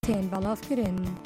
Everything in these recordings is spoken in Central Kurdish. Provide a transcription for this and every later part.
تین بلاف کرن.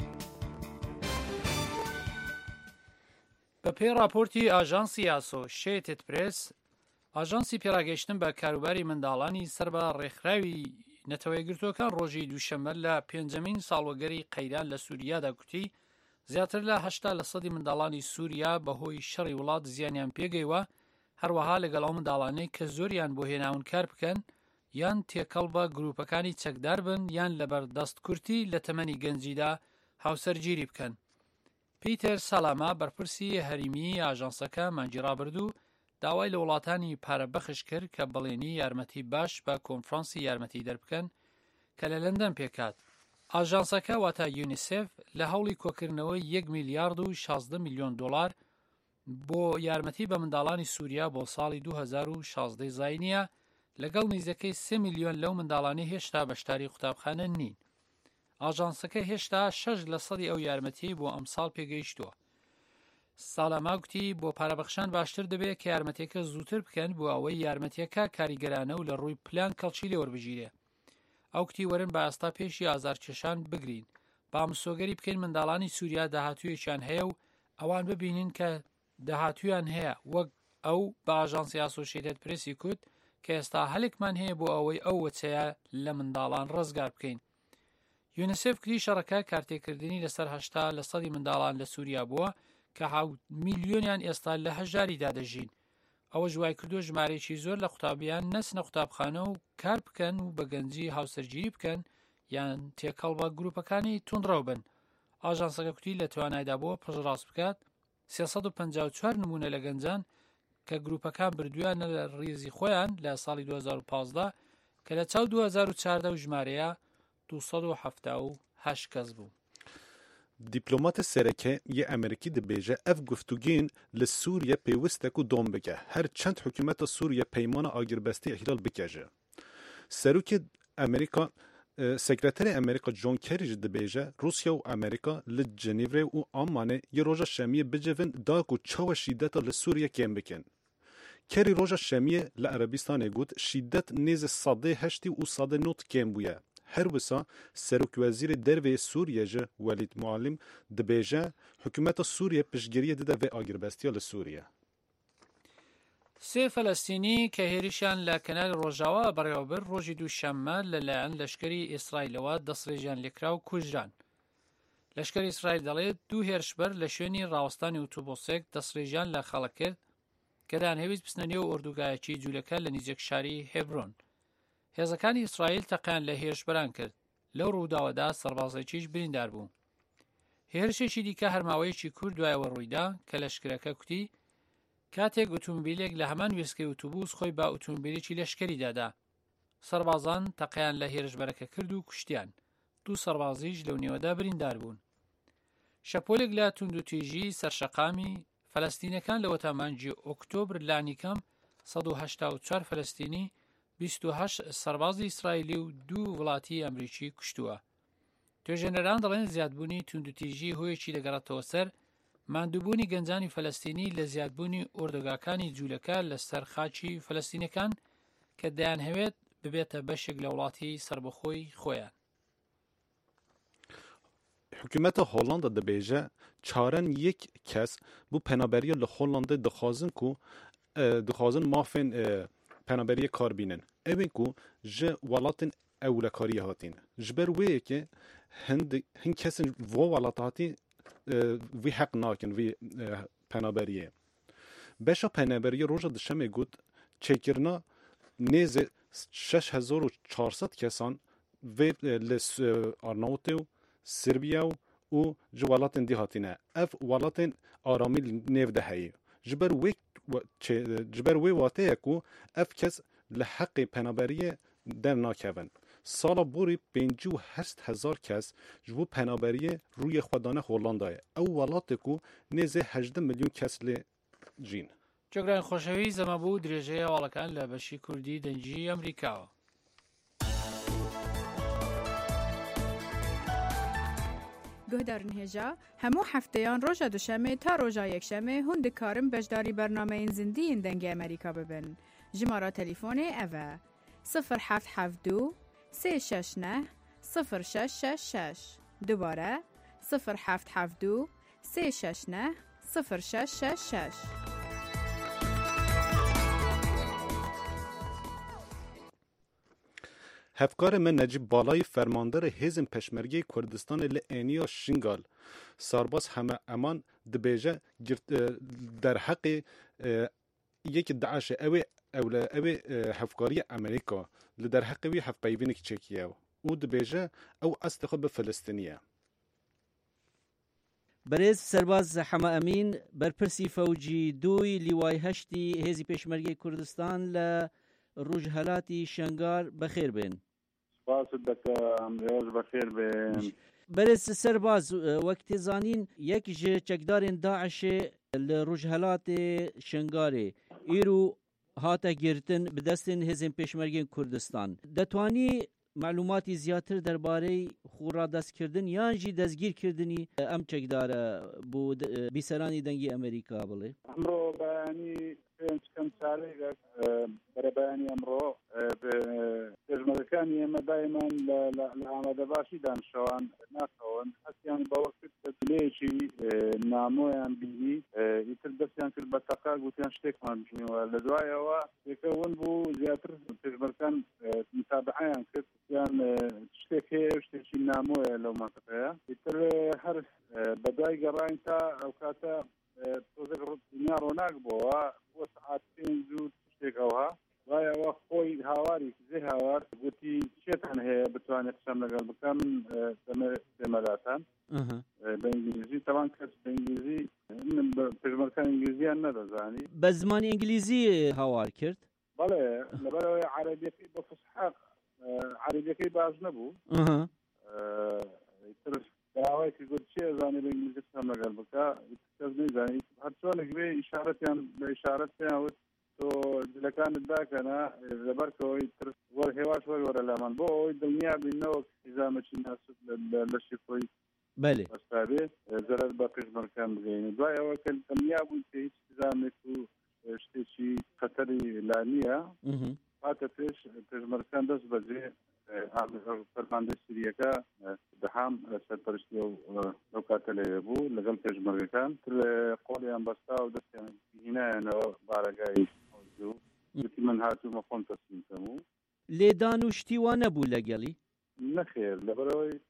بەپێی راپۆرتی ئاژانسی ئاسۆشیێتد پرێس، ئاژانسی پێڕاگەیشتن بە کاروباری منداڵانی سەر بە ڕێکخراوی نەتەوەیەگرتووەکان ڕۆژی دووشەممە لە پێنجەمین ساڵوەگەری قەیران لە سووریادا کوتی زیاتر لە 80% منداڵانی سووریا بەهۆی شەڕی وڵات زیانیان پێگەیوە، هەروەها لەگەڵ ئەو منداڵانەی کە زۆریان بۆ هێناون کار بکەن یان تێکەڵ بە گروپەکانی چەکدار بن یان لەبەر دەستکورتی لە تەمەنی گەنجیدا هاوسەرگیری بکەن. پیتر سالاما بەرپرسی هەریمی ئاژانسەکە مانگی ڕابردوو داوای لە وڵاتانی پارە بەخش کرد کە بەڵێنی یارمەتی باش بە کۆنفرانسی یارمەتی دەربکەن کە لە لەندەن پێکات. ئاژانسەکە واتە یونیسف لە هەوڵی کۆکردنەوەی 1 میلیارد و 16 میلیۆن دۆلار بۆ یارمەتی بە منداڵانی سووریا بۆ ساڵی 2016 زاینیە، لەگەڵ نزیکەی 3 میلیۆن لەو منداڵانی هێشتا بەشداری قوتابخانە نین. ئاژانسەکە هێشتا 6% ئەو یارمەتی بۆ ئەمساڵ پێگەیشتووە. سالاما گوتی بۆ پارەبەخشان باشتر دەبێت کە یارمەتیەکە زووتر بکەن بۆ ئەوەی یارمەتیەکە کاریگەرانە و لە ڕووی پلان کەڵکی لێوەربژیرێ. ئەو کتی وەرن بە ئاستا پێشی ئازارکێشان بگرین، با مسۆگەری بکەین منداڵانی سووریا داهاتوویەکیان هەیە و ئەوان ببینین کە داهاتوویان هەیە، وەک ئەو بە ئاژانسی ئاسۆشیێتد پرێسی کوت کە ئێستا هەلێکمان هەیە بۆ ئەوەی ئەو وەچەیە لە منداڵان ڕزگار بکەین. یونیسف کتی شەڕەکە کارتێکردنی لەسەر 80% منداڵان لە سووریا بووە کە 7 میلیۆنیان ئێستا لە هەژاریدا دەژین. ئەوە ژوای کردو ژمارەیەکی زۆر لە قوتابیان نەچنە قوتابخانە و کار بکەن و بە گەنجی هاوسەرگیری بکەن یان تێکەڵ بە گروپەکانی توندڕەو بن. ئاژانسەکە کوتی لە توانایدا بۆ پشتڕاست بکات 354 نمونە لە گەنجان کە گروپەکان بردویانە لە ڕیزی خۆیان لە ساڵی 2015 کە لە چاو 2014 و ژمارەیە 278 کەس بوو. دیپلۆماتە سەرەکە یە ئەمریکی دەبێژە ئەف گفتوگین لە سووریا پێویستە و دۆم بکە هەر چەند حکوومەتە سووریا پەیمانە ئاگربەستی ئیحلال بکەژە. سەرۆکی ئەمریکا سکرتەری ئەمریکا جۆن کەریش دەبێژە رووسیا و ئەمریکا لە جنیڤرە و ئامانێ یە ڕۆژە شەمیە بجەڤن داک و چاوە شیدەتە لە سووریا کێم بکەن. کەری ڕۆژە شەمیە لە عەرەبیستانێ گوت شیدەت نێزە 180 و 190 کێم بووە. هەر وسا سەرۆکوەزیرê dervê Sûriye ji Welîd Muallim dibêje hikûmeta Sûriye piştgiriye dide vê agiribestiya li Sûriye. سێ فەلەستینی کە هێرشیان لە کەناری ڕۆژاوا بەڕێوەبر ڕۆژی دووشەممە لەلایەن لەشکری ئیسرائیلەوە دەستڕێژیان لێکرا و کوژران. لەشکری ئیسرائیل دەڵێت دوو هێرشبەر لە شوێنی ڕاوەستانی ئۆتۆبۆسێک دەستڕێژیان لە خەڵک کرد کە دانهێویست بچنە نێو ئۆردوگایەکی جوولەکە لە نزیک شاری هێبرۆن. هێزەکانی ئیسرائیل تەقیان لە هێرشبەران کرد. لەو ڕووداوەدا سەربازێکیش بریندار بوو. هێرشێکی دیکە هەرماوەیەکی کورد دوایەوە ڕوویدا کە لەشکرەکە کوتی کاتێک ئۆتۆمبیلێک لە هەمان وێستگەی ئۆتۆبوس خۆی با ئۆتۆمبیلێکی لەشکری دادا. سەربازان تەقیان لە هێرشبەرەکە کرد و کوشتیان. دوو سەربازیش لەو نێوەدا بریندار بوون. شەپۆلێک لە توندوتیژی سەرشەقامی فەلەستینەکان لە وەتامانجی ئۆکتۆبر لانیکەم 184 فەلەستینی 28 سەربازی ئیسرائیلی و دوو وڵاتی ئەمریکی کوشتووە. توێژەنەران دەڵێن زیادبوونی توندوتیژی هۆیەکی دەگەڕێتەوە سەر ماندووبوونی گەنجانی فەلەستینی لە زیادبوونی ئۆردوگاکانی جوولەکە لەسەر خاچی فەلەستینەکان کە دەیانهەوێت ببێتە بەشێک لە وڵاتی سربەخۆی خۆیان. حکوومەتە هۆڵاندا دەبێژە چارەن یەک کەس بۆ پەنابەریە لە هۆڵاندا دەخوازن مافên پەنابەریە کار بینن. Evên ku ji welatên ewlekariye hatin. Ji ber wê yekê hin kesin vo welata hatî vî heq nakin vî penaberiyê. Beşa penaberiyê roja dişemê got çêkirina nêzê 6400 kesan vê li Arnavutê û Sirbiya û ji welatên dî hatîne. Ev welatên aramî nêv de heye. Ji ber wê wateye ku ev kes li heqê penaberiyê dernakevin. Sala borî 58,000 kes ji bo penaberiyê rûyê xwe dane Holandayê. Ew welatê ku nêzê 18 milyon kes lê jîn. جۆگران خۆشەوی زەمەبوو درێژەیە هەواڵەکان لە بەشی کوردی دەنجی ئەمریکاوە. گهدارن هێژا هەموو هەفتەیان ڕۆژە دووشەمێ تا ڕۆژا یەکشەمێ هون دikarin بەشداری بەرنامەیên زیندیên dengê ئەمریکا ببن. ژمارە تەلیفۆنê ev e 0772 369 0666 دوباره 0772 369 0666. هفکار من نجیب بالای فرماندار حزب پشمرگی کردستان لعنیا شنگال سرباز همه امان دبیجه در حق یک داعش او هفکاری امریکا لدر حق وی هف پیوینک چکیه او دبیجه او استخو به فلسطینیه. برز سرباز حما امین برپرسی فوجی دوی لیوای هشتی هزی پشمرگی کردستان لروجهلاتی شنگار بخیر بین. باصدك امروز بخير بين برز سرباز وقت زانین یک چکدارین داعش لروجهلات شنگاره ایرو هاتا گرتن بدستن هزین پیشمرگین کردستان دتوانی معلوماتی زیاتر درباره خورا دست کردن یان جی دستگیر کردنی ام چکداره بود بیسرانی دنگی امریکا بله امرو بانی كم سالي برباني امرو بجمركاني ما دائما لعمد باشي دان شوان ناكون حسيان بوقت ليشي نامويان بيجي يتردسيان في البطاقة قلتيان شتيكمان لدوايا ويكون بو زياتر بجمركان متابعين كت يعني شتيك هي وشتيكي نامويا لو منطقية يتر حرف بداي قرائنتا او كاتا توزيق دنيا روناق بوا وساعتين زود تشتيقوها غاية وخوي هاواري زي هاوار قلتي شيطان هي بتواني قسم لقل بكم تمراتان بانجليزي طبعا كاس بانجليزي بجمركان انجليزي انا رزاني بزمان انجليزي هاوار كرت بله لبلا عربي كي بفصحى عربي كي باجنبو يترس دعوة كقول شيء زاني بالإنجليزي فهم قلبك يتكلم زاني هتشون كبي إشارة يعني بإشارة يعني تو لكان ذاك أنا زبركو يترس ورهواش ورا لمن بو الدنيا بالنوع إذا مش الناس للشيء بله بس هذه زرد باقيش مركان بغيني دواء وكل الدنيا بنتي إذا مكو شيء خطري لانية هاتفش مركان دس بزي فرمانده سریعه دهم سرپرستی و قاتل بو لقل تجمرکان تر قولی انبستا و دست هنا نو بارگاهی موضوع یکی من هاتو مفهوم تصمیم کمو لیدانوشتی و نبو لگلی نخیر لبروی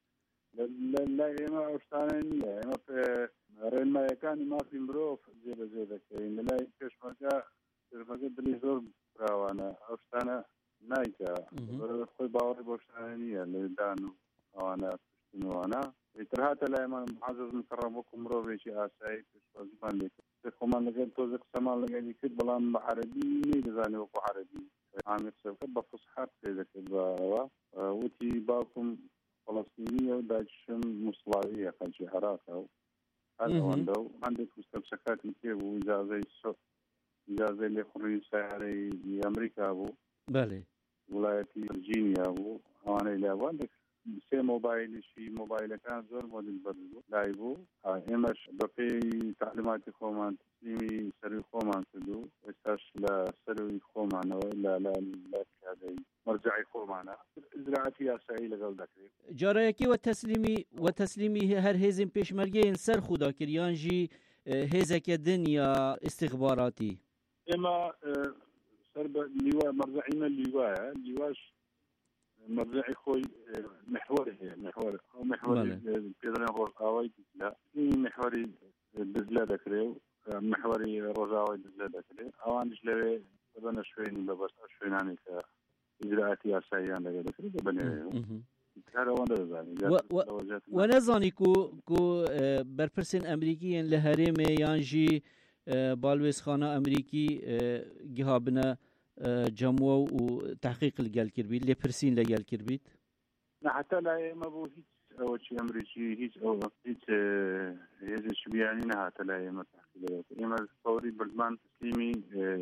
لا اما اوشتانیه اما في رين كان ما في مروف زي كاين لا تجمركا دلي زور براوانا اوشتانا نايكا خوي باوري بوشانية لدانو وانا تشتنو وانا يترهات لايما معزز مكرم وكم روبي شي آساي تشوزمان لك تخمان لقين توزق سمان لقين يكد بلان عربي ميدزاني وكو عربي عامل سوكا بفصحات كذا كذا وتي باكم فلسطينية وداجشن مصلاوية كان شي حراكة هذا وندو عندك مستمسكات كتير وإجازة الصف إجازة لخرين سياري أمريكا أبو بله ولاية فرجينيا أبو أنا إلى عندك سي موبايل شي موبايل كان زور موديل بدلو لايبو إمش بقي تعليمات خومان تسليمي سري خومان كدو استاش لا سري خومان ولا لا هذا مرجعي خومانا زراعتي أسعي لقل ذكري جاريكي وتسليمي هر هزم پیشمرگی سر خدا کریان جی هزك دنيا استخباراتي إما سرب لواء مرجعينا لواش مرجعي خوي محوري أو محوري بيدنا هو قاوي لا محوري دزلا ذكري محوري رجاوي دزلا ذكري أو عندش لوي بدنا شوين بس شوين عني كإجراءاتي أساسيان ذكري بدنا هذا ونزاني كو برپرسن أمريكيين لهرم يانجي بالويس خانة أمريكي جهابنا جمو وتحقيق الجال كربيت لبرسين لجال كربيت حتى لا ما بو هيك أول شيء أمريكي هيك هذا شو يعني حتى لا ما تحقيق إما فوري برلمان تسليمي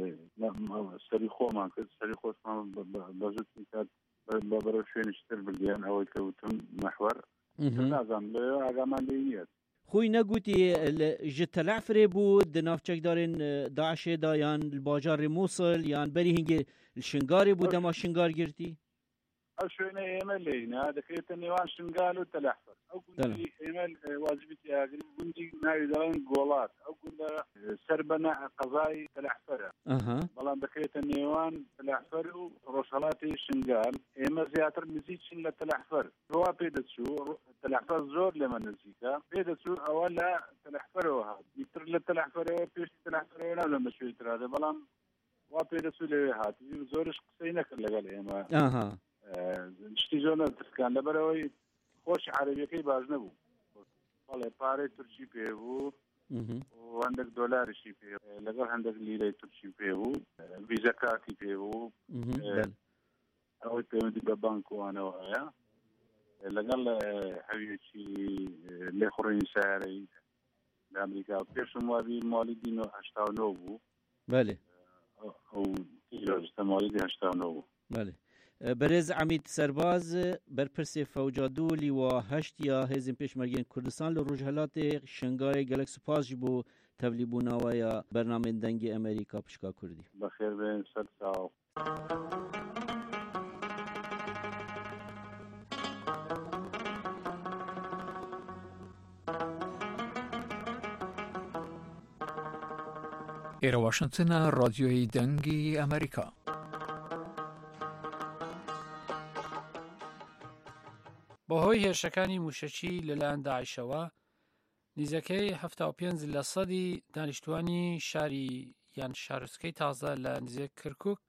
سريخو ما كده سريخو ما بزوت كات ببروشين اشتر بالديان أول كوتم محور لازم له عمليات خوي نقولي جت العفري بود دنافشك دارين داعش دايان الباجار موصل يان بري هنجي الشنغاري بود ما شنغار جرتي ئەو شوێنە ئێمە لێینا دەکرێتە نێوان شنگال و تەلەحفەر ئەو گوندی ئێمە واجبێتی ئاگری گوندی ناوی دەڵێن گۆڵات ئەو گوندە سەر بە قەزای تەلەحفەرە بەڵام دەکرێتە نێوان تەلەحفەر و ڕۆژهەڵاتی شنگال ئێمە زیاتر نزیکین لە تەلەحفەر وا پێ دەچوو تەلەحفەر زۆر لێمە نزیکە پێ دەچوو ئەوە لە تەلەحفەرەوە هات ئیتر لە تەلەحفەرەوە پێشی تەلەحفەرەوە نازانم بە شوێی ترادە بەڵام وا پێ دەچوو لەوێ هاتی زۆرش قسەی نەکرد لەگەڵ ئێمە شتی زۆر نەترسکان لەبەرەوەی خۆشی عەرەبیەکەی باش نەبوو بەڵێ پارەی تورکی پێ بوو و هەندێک دۆلاریشی پێ لەگەڵ هەندێک لیرەی تورکی پێ بوو ڤیزە کارتی پێ بوو ئەوەی پەیوەندی بە بانکوانەوە هەیە لەگەڵ هەویەکی لێخوڕینی سیارەی لە ئەمریکا پێشم وابی ماڵی 1989 بوو بەێ ئەو تیرۆریستە ماڵی 1989 بوو بەێ بەرێز عەمید سەرباز بەرپرسێ فەوجا دوو لیوا هەشتیا هێزم پێشمەرگێن کوردستان لە ڕۆژهەڵاتێ شنگارێ گەلک سوپاس ji بۆ تەڤلیبووناوەیە بەرنامێن دەنگی ئەمریکا پشکا کوردی بەخێر بێن سەر چاو ئێرە واشنگتنە ڕادیۆی دەنگی ئەمریکا. بەهۆی هێرشەکانی موشەکی لەلایەن داعیشەوە نزیکەی 75% دانیشتوانی شاری یان شارۆچکەی تازە لە نزیک کەرکووک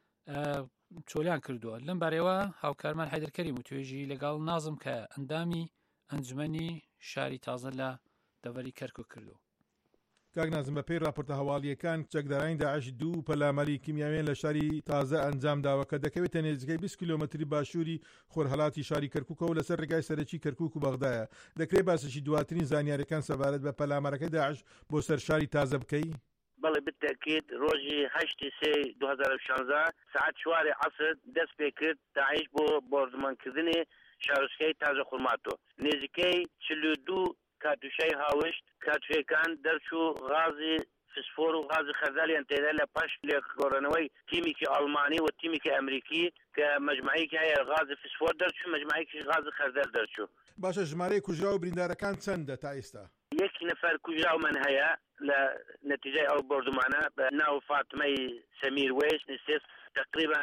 چۆلیان کردووە. لەم بارەوە هاوکارمان حەیدەرکەریم و توێژی لەگەڵ نازم کە ئەندامی ئەنجومەنی شاری تازە لە دەڤەری کەرکووک کردو. کاک نازم بە پێی راپۆرتە هەواڵیەکان چەکدارانی داعش دوو پەلامەری کیمیاویان لە شاری تازە ئەنجام داوە کە دەکەوێتە نزیکەی 20 کیلۆمەتری باشووری خۆرهەڵاتی شاری کەرکووکەوە لەسەر ڕێگای سەرەکی کەرکووک و بەغدایە. دەکرێت باسەشی دواترین زانیاریەکان سەبارەت بە پەلامەرەکەی داعش بۆ سەر شاری تازە بکەی؟ بەڵێ بالتأكيد ڕۆژی 8 2016 ساعت 4 عەسر دەست پێ کرد داعش بۆ بۆردمانکردنی شارۆچکەی تازە خوڕماتۆ. نزیکەی 42 کاتوشای هاوشت کاتوشەکان دەرچوو غازی فسفۆر و غازی خەردالیان تێدا لە پاش لێکۆڕەنەوەی تیمێکی ئەڵمانی و تیمێکی ئەمریکی کە مەجموعەیەکی هەیە غازی فسفۆر دەرچوو مەجموعەیەکی غازی خەردال دەرچوو. باشە ژمارەی کوژرا و بریندارەکان چەندە تا ئێستا؟ 1 نەفەر کوژرا و من هەیە لە نەتیجەی ئەو بۆردمانە بە ناو فاتمەی سەمیر وێس نسێت تقریبا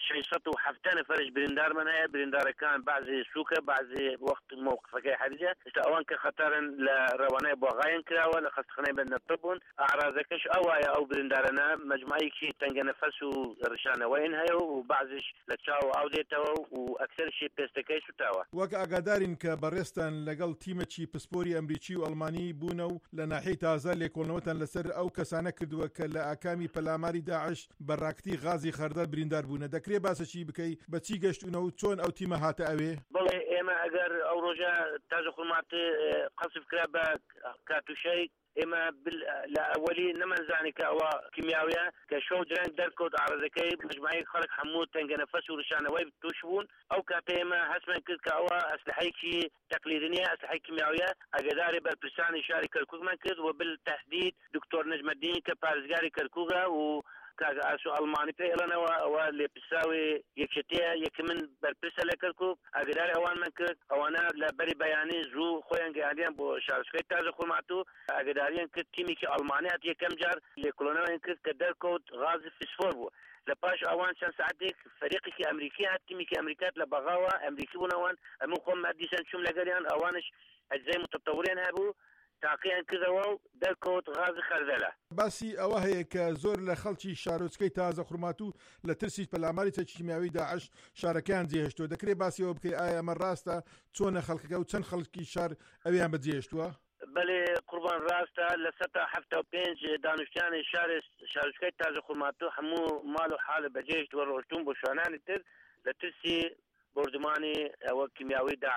670 نفرش بریندار من هەیە. بریندارەکان بعضی سووکە بعضی وەخت موقفەکەی حەریجە ئێستا ئەوان کە خەتەرن لە ڕەوانای بۆغایان کراوە لە خەستخانەی بەندەتە بوون. ئاعرازەکەش ئەوایە ئەو بریندارانە مەجموعەیەکی تەنگە نەفەس و ڕشانەوەین هەیە و بعضیش لە چاو ئاو دێتەوە و ئەکسەرشی پێستەکەی سوتاوە. وەک ئاگادارین کە بەڕێستان لەگەڵ تیمەکی پسپۆری ئەمریکی و ئەڵمانی بوونە و لە ناحیەی تازە لێکۆڵنەوەتان لەسەر ئەو کەسانە کردووە کە لە ئاکامی پەلاماری داعش بەڕاکتی غازی خەردەل بریندار بوونە. دەکرێت باسەکی بکەی بەچی گەشتونە و چۆن ئەو تیمە هاتە ئەوێ؟ بڵێ ئێمە ئەگەر ئەو ڕۆژە تازە خوڵماتی قەسف کرا بە کاتوشەی ئێمە لە ئەوەلی نەمەزانی کە ئەوە کیمیاویە کە شەو درەنگ دەرکەوت ئارەزەکەی مجموعەی خەڵک هەموو تەنگە نەفەس و ڕشانەوەی توش بوون. ئەو کاتە ئێمە هەستمان کرد کە ئەوە ئەسلحەیەکی تەقلیدی ئەسلحەی کیمیاویە ئەگەداری بەرپرسانی شاری کەرکووکمان کرد و بالتەحدید دکتۆر نەجمەدین کە پارێزگاری کەرکووکە و کاک ئاسو ئەڵمانی پێڵەنەوە ئەوە لێپرساوی یەکێتەیە یەک من بەرپرسە لە کەرکووک ئاگداری ئەوانمان کرد. ئەوانە لە بەری بەیانی زوو خۆیان گەیاندیان بۆ شارۆچکەی تازە خوڵماتۆ ئاگداریان کرد تیمێکی ئەڵمانیات یەکەم جار لێکۆڵەنەوەیان کرد کە دەرکەوت غازی فسفۆر بوو. لە پاش ئەوان چەند سعاتێک فەریقێکی ئەمریکی هات تیمێکی ئەمریکات لە بەغاوە ئەمریکی بوون ئەوان ئەموو خۆم دیسان چوم لەگەریان ئەوانش ئەجزای متتەوریان هەبوو تاقییان کردەوە و دەرکەوت غازی خەردەلە. باسی ئەوە هەیە کە زۆر لە خەڵکی شارۆچکەی تازە خوڕماتوو لە ترسی پەلاماری چەکیمیاوی داعش شارەکەیان جێهێشتووە. دەکرێت باسیەوە بکەی ئایا ئەمە ڕاستە چۆنە خەڵکەکە و چەند خەڵکی شار ئەویان بەجێهێشتووە؟ بەڵێ قوربان ڕاستە لە 175 دانیشتیانی شارۆچکەی تازە خوڵماتۆ هەموو ماڵ و حالە بەجێهێشتووە ڕۆشتون بۆ شوێنانی تر لە ترسی بردمانی ئەوە کیمیاوی داعش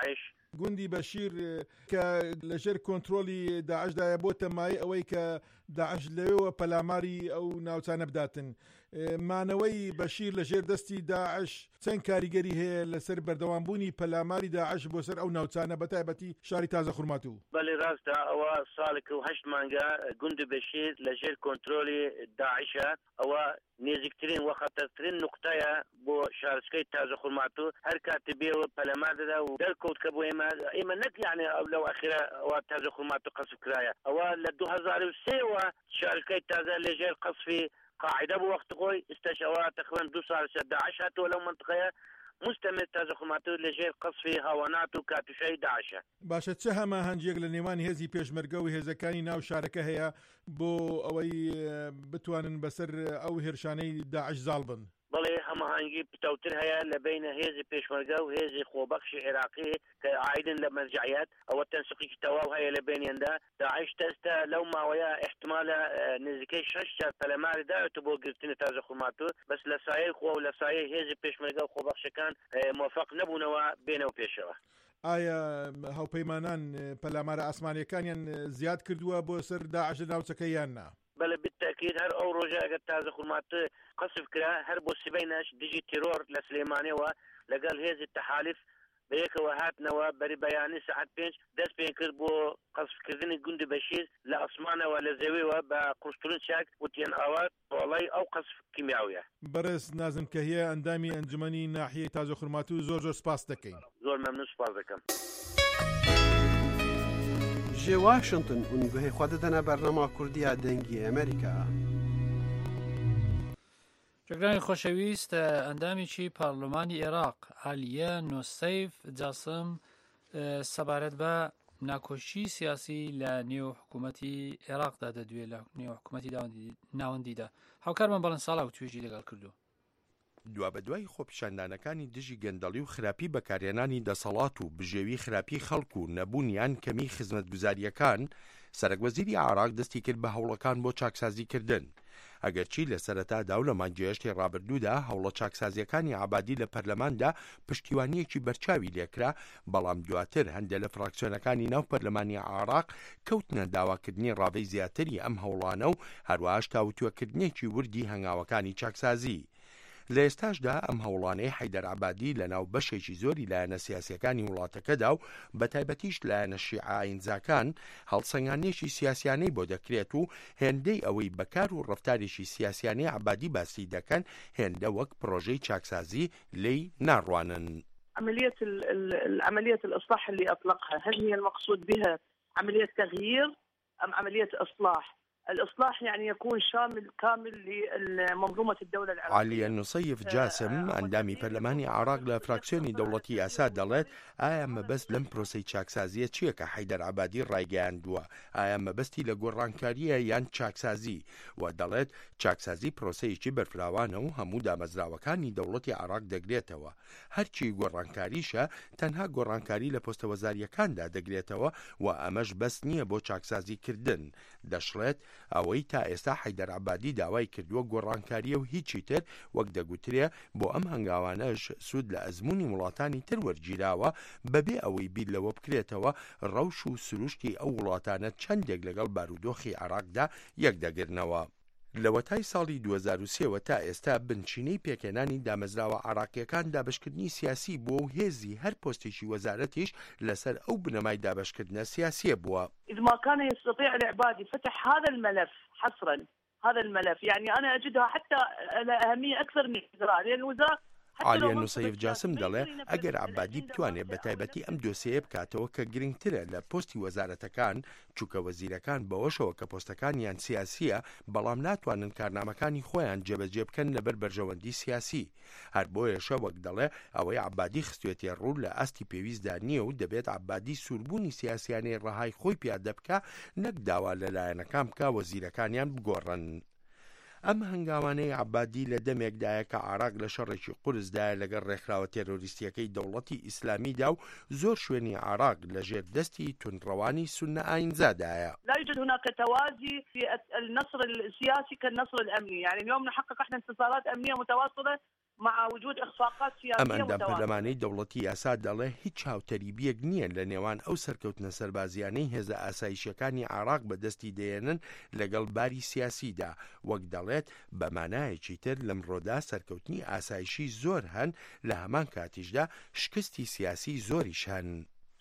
گوندی بەشیر کە لەژێر کۆنتترۆلی داعشدایە بۆ تەمایی ئەوەی کە داعش لەوێەوە پەلاماری ئەو ناوچانە بداتن. مانەوەی بەشیر لەژێر دەستی داعش چەند کاریگەری هەیە لەسەر بەردەوامبوونی پەلاماری داعش بۆ سەر ئەو ناوچانە بەتایبەتی شاری تازە خورماتوو؟ بەڵێ ڕاستە ئەوە ساڵێک و 8 مانگە گوند بەشیر لەژێر کۆنتترۆلی داعشە. ئەوە نێزیکترین و خەتەرترین نقطەیە بۆ شارچکەی تازە خورماتوو. هەر کاتێ بێەوە پەلەمار دەدا و دەرکەوت کە بۆ ئێمە نەک یعنی ئەو لەو ئەخیرە ئەوە تازە خورماتوو قەسف کرایە. ئەوە لە 2003ەوە شارچکەی تازە لەژێر قەسفی قاعدة بوقت قوي استشوى تقريبا 2 سال داعش حتى ولو منطقة مستمر تازە خورماتوو لەژێر قەسفی هاوانات و کاتوشەی داعشە. باشە چه هەمە هەنجێک لە نێوانی هێزی پێشمەرگە و هێزەکانی ناو شارەکە هەیە بۆ ئەوەی بتوانن بەسەر ئەو هێرشانەی داعش زاڵ بن؟ بەڵێ هەماهەنگی پتەوتر هەیە لە بینە هێزی پێشمەرگە و هێزی خۆبەخشی عێراقی کە عایدن لە مەرجعیەت. ئەوە تەنسیقێکی تەواو هەیە لە بینیاندا. داعش دەستە لەو ماوەیە احتمالە نزیکەی 6 جار پەلەماری داوێتە بۆ گرتنی تازە خورماتوو، بەس لە سایەی خۆ و لە سایەی هێزی پێشمەرگە و خۆبەخشەکان موفق نەبوونەوە بێنەوە پێشەوە. ئایا هاوپەیمانان پەلامارە ئاسمانیەکانیان زیاد کردووە بۆ سەر داعش لە ناوچەکەی یان نا؟ بەڵێ بالتأكيد هەر ئەو ڕۆژە ئەگەر تازە خورماتوو قەسف کرا هەر بۆ سبەینەش دژی تیرۆر لە سلێمانیەوە لەگەڵ هێزی تەحالیف بەیەکەوە هاتنەوە بەری بەیانی سعات 5 دەست پێ کرد بۆ قەسفکردنی گوندی بەشیر لە ئەسمانەوە لە زەویەوە بە قوشترن چاک وتیان ئەوە وەڵی ئەو قەسف کیمیاویە. بەرز نازم کە هەیە ئەندامی ئەنجومەنی ناحیەی تازە خورماتوو زۆر سپاس دەکەین. زۆر مەمنون سپاس دەکەم. ji Washington û guhê xwe didine bernama Kurdiya dengî Amerîka. جگرانی خۆشەویست ئەندامیی پارلمانی عێراق عالیە نوسەیف جاسم سەبارەت بە ناکۆشی سیاسی لە نێو حکوومەتی عێراقدا دەدوێت لە نێو حکوومەتی ناوەندیدا. هاوکارمان بەڵند ساڵا و توێژی لەگەڵ کردو. دوا بە دوای خۆپیشاندانەکانی دژی گەندەڵی و خراپی بەکارهێنانی دەسەڵات و بژێوی خراپی خەڵکو و نەبوونیان کەمی خزمەتگوزاریەکان، سەرۆکوەزیری عێراق دەستی کرد بە هەوڵەکان بۆ چاکسازیکردن. ئەگەرچی لە سەرەتادا و لە مانگەیەشتی ڕابردوودا هەوڵە چاکسازیەکانی عابادی لە پەرلەماندا پشتیوانیەکی بەرچاوی لێکرا، بەڵام دواتر هەندێک لە فراکسیۆنەکانی ناو پەرلەمانی عێراق کەوتنە داواکردنی ڕاوەی زیاتری ئەم هەوڵانە و هەروەهاش تاوتوێکردنێکی وردی هەنگاوەکانی چاکسازی. لە ئێستاشدا ئەم هەوڵانەی حەیدەر عەبادی لە ناو بەشێکی زۆری لایەنە سیاسیەکانی وڵاتەکەدا و بەتایبەتیش لایەنە شیعە ئاینزاکان هەڵسەنگانێکی سیاسیانەی بۆ دەکرێت و هێندەی ئەوەی بەکار و ڕەفتارێکی سیاسیانەی عەبادی باسی دەکەن هێندە وەک پرۆژەی چاکسازی لێی ناڕوانن. عملية الإصلاح اللي أطلقها هل هي المقصود بها عملية تغيير أم عملية إصلاح؟ الإصلاح يعني يكون شامل كامل لمنظومة الدولة العراقية. عالیە نوسەیف جاسم ئەندامی پەرلەمانی عێراق لە فراکسیۆنی دەوڵەتی ئاساد دەڵێت ئایا مەبەست لەم پرۆسەی چاکسازیە چییە کە حەیدەر عەبادی ڕایگەیاندووە؟ ئایا مەبەستی لە گۆڕانکاریە یان چاکسازی؟ و دەڵێت چاکسازی پرۆسەیەکی بەرفراوانە و هەموو دامەزراوەکانی دەوڵەتی عێراق دەگرێتەوە. هەرچی گۆڕانکاریشە تەنها گۆڕانکاری لە پۆستەوەزاریەکاندا دەگرێتەوە و ئەمەش بەس نییە بۆ چاکسازیکردن. دەشڵێت ئەوەی تا ئێستا حەیدەر عەبادی داوای کردووە گۆڕانکاریە و هیچی تر وەک دەگوترێ بۆ ئەم هەنگاوانەش سوود لە ئەزموونی وڵاتانی تر وەرگیراوە بەبێ ئەوەی بیر لەوە بکرێتەوە ڕەوش و سروشتی ئەو وڵاتانە چەندێک لەگەڵ بارودۆخی عێراقدا یەک دەگرنەوە. لە وەتای ساڵی 2023 تا ئێستا بنچینەی پێکێنانی دامەزراوە عێراقیەکان دابشکردنی سیاسی بووە و هێزی هەر پۆستێکی وەزارەتیش لەسەر ئەو بنەمای دابشکردنە سیاسیە بووە. إذا ما كان يستطيع العبادي فتح هذا الملف حصرا هذا الملف يعني أنا أجدها حتى أهمية أكثر من الوزراء لأن الوزراء عالیە نوسەیف جاسم دەڵێ ئەگەر عەبادی بتوانێت بە تایبەتی ئەم دۆسیە بکاتەوە کە گرنگترە لە پۆستی وەزارەتەکان، چووکە وەزیرەکان بەوەشەوە کە پۆستەکانیان سیاسیە بەڵام ناتوانن کارنامەکانی خۆیان جێبەجێ بکەن لەبەر بەرژەوەندی سیاسی. هەر بۆیەشە وەک دەڵێ ئەوەی عەبادی خستوێتێ ڕوو لە ئەستی پێویستدا نییە و دەبێت عەبادی سووربوونی سیاسیانەی ڕەهای خۆی پیادە بکە نەک داوا لەلایەنەکان بکە وەزیرەکانیان بگۆڕن. ئەم هەنگاوانەی عەبادی لە دەمێکدایە کە عێراق لە شەڕێکی قورسدایە لەگەڵ ڕێکخراوە تێرۆریستیەکەی دەوڵەتی ئیسلامیدا و زۆر شوێنی عێراق لەژێر دەستی تونڕەوانی سونە ئاینزادایە. لا يوجد هناك توازي في النصر السياسي كالنصر الأمني، يعني اليوم نحقق احنا انتصارات أمنية متواصلة مع وجود إخفاقات ئەم سياسية ئەندام متواصلة. پەرلەمانەی دەوڵەتی یاسا دەڵێ هیچ هاوتەریبیەک نییە لە نێوان ئەو سەرکەوتنە سەربازیانەی هێزە ئاسایشەکانی عێراق بەدەستی دێنن لەگەڵ باری سیاسیدا، وەک دەڵێت بەمانایەکی تر لەمڕۆدا سەرکەوتنی ئاسایشی زۆر هەن، لە هەمان کاتیشدا شکستی سیاسی زۆریش هەن.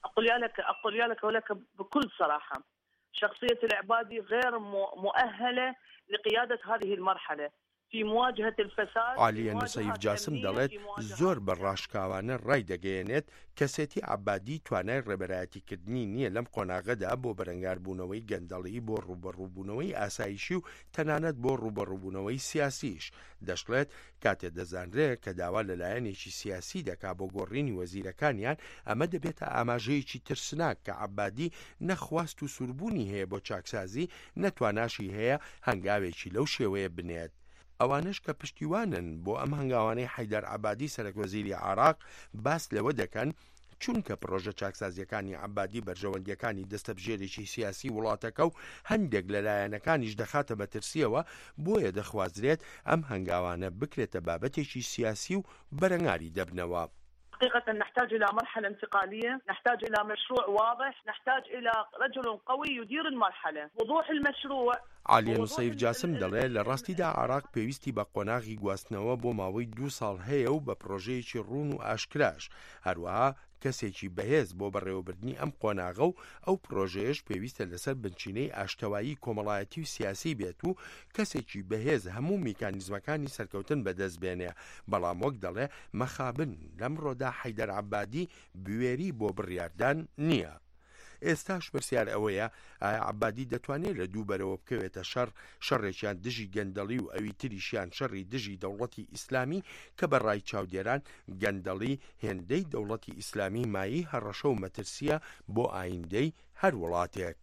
أقول لك ولك بكل صراحة شخصية العبادي غير مؤهلة لقيادة هذه المرحلة في مواجهة الفساد. عالیە نوسەیف جاسم دەڵێت زۆر بەڕاشکاوانە ڕای دەگەیەنێت کەسێتی عەبادی توانای ڕێبەرایەتیکردنی نییە لەم قۆناغەدا بۆ بەرەنگاربوونەوەی گەندەڵی، بۆ ڕوبەڕووبوونەوەی ئاسایشی و تەنانەت بۆ ڕوبەڕووبوونەوەی سیاسیش. دەشڵێت کاتێ دەزانرێت کە داوا لەلایەنێکی سیاسی دەکا بۆ گۆڕینی وەزیرەکانیان، ئەمە دەبێتە ئاماژەیەکی ترسناک کە عەبادی نەخواست و سوربوونی هەیە بۆ چاکسازی، نەتواناشی هەیە هەنگاوێکی لەو شێوەیە بنێت. ئەوانش کە پشتیوانن بۆ ئەم هەنگاوانەی حەیدەر عەبادی سەرۆکوەزیری عێراق باس لەوە دەکەن چونکە پرۆژە چاکسازیەکانی عەبادی بەرژەوەندیەکانی دەستەبژێرێکی سیاسی وڵاتەکە و هەندێک لەلایەنەکانیش دەخاتە بەترسیەوە، بۆیە دەخوازرێت ئەم هەنگاوانە بکرێتە بابەتێکی سیاسی و بەرەنگاری دەبنەوە. حقيقة نحتاج إلى مرحلة انتقالية، نحتاج إلى مشروع واضح، نحتاج إلى رجل قوي يدير المرحلة. وضوح المشروع. عالیە نوسەیف جاسم دەڵێ لە ڕاستیدا عێراق پێویستی بە قۆناغی گواستنەوە بۆ ماوەی 2 ساڵ هەیە و بە پرۆژەیەکی ڕوون و ئاشکراش، هەروەها کەسێکی بەهێز بۆ بەڕێوەبردنی ئەم قۆناغە و ئەو پرۆژەیەش پێویستە لەسەر بنچینەی ئاشتەوایی کۆمەڵایەتی و سیاسی بێت و کەسێکی بەهێز هەموو میکانیزمەکانی سەرکەوتن بەدەست بێنێ. بەڵام وەک دەڵێ مەخابن لەمڕۆدا حەیدەر عەبادی بوێری بۆ بڕیاردان نییە. ئێستاش پرسیار ئەوەیە ئایا عەبادی دەتوانێت لە دوو بەرەوە بکەوێتە شەڕێکیان دژی گەندەڵی و ئەوی تریشیان شەڕی دژی دەوڵەتی ئیسلامی کە بەڕای چاودێران گەندەڵی هێندەی دەوڵەتی ئیسلامی مایی هەڕەشە و مەترسیە بۆ ئایندەی هەر وڵاتێک.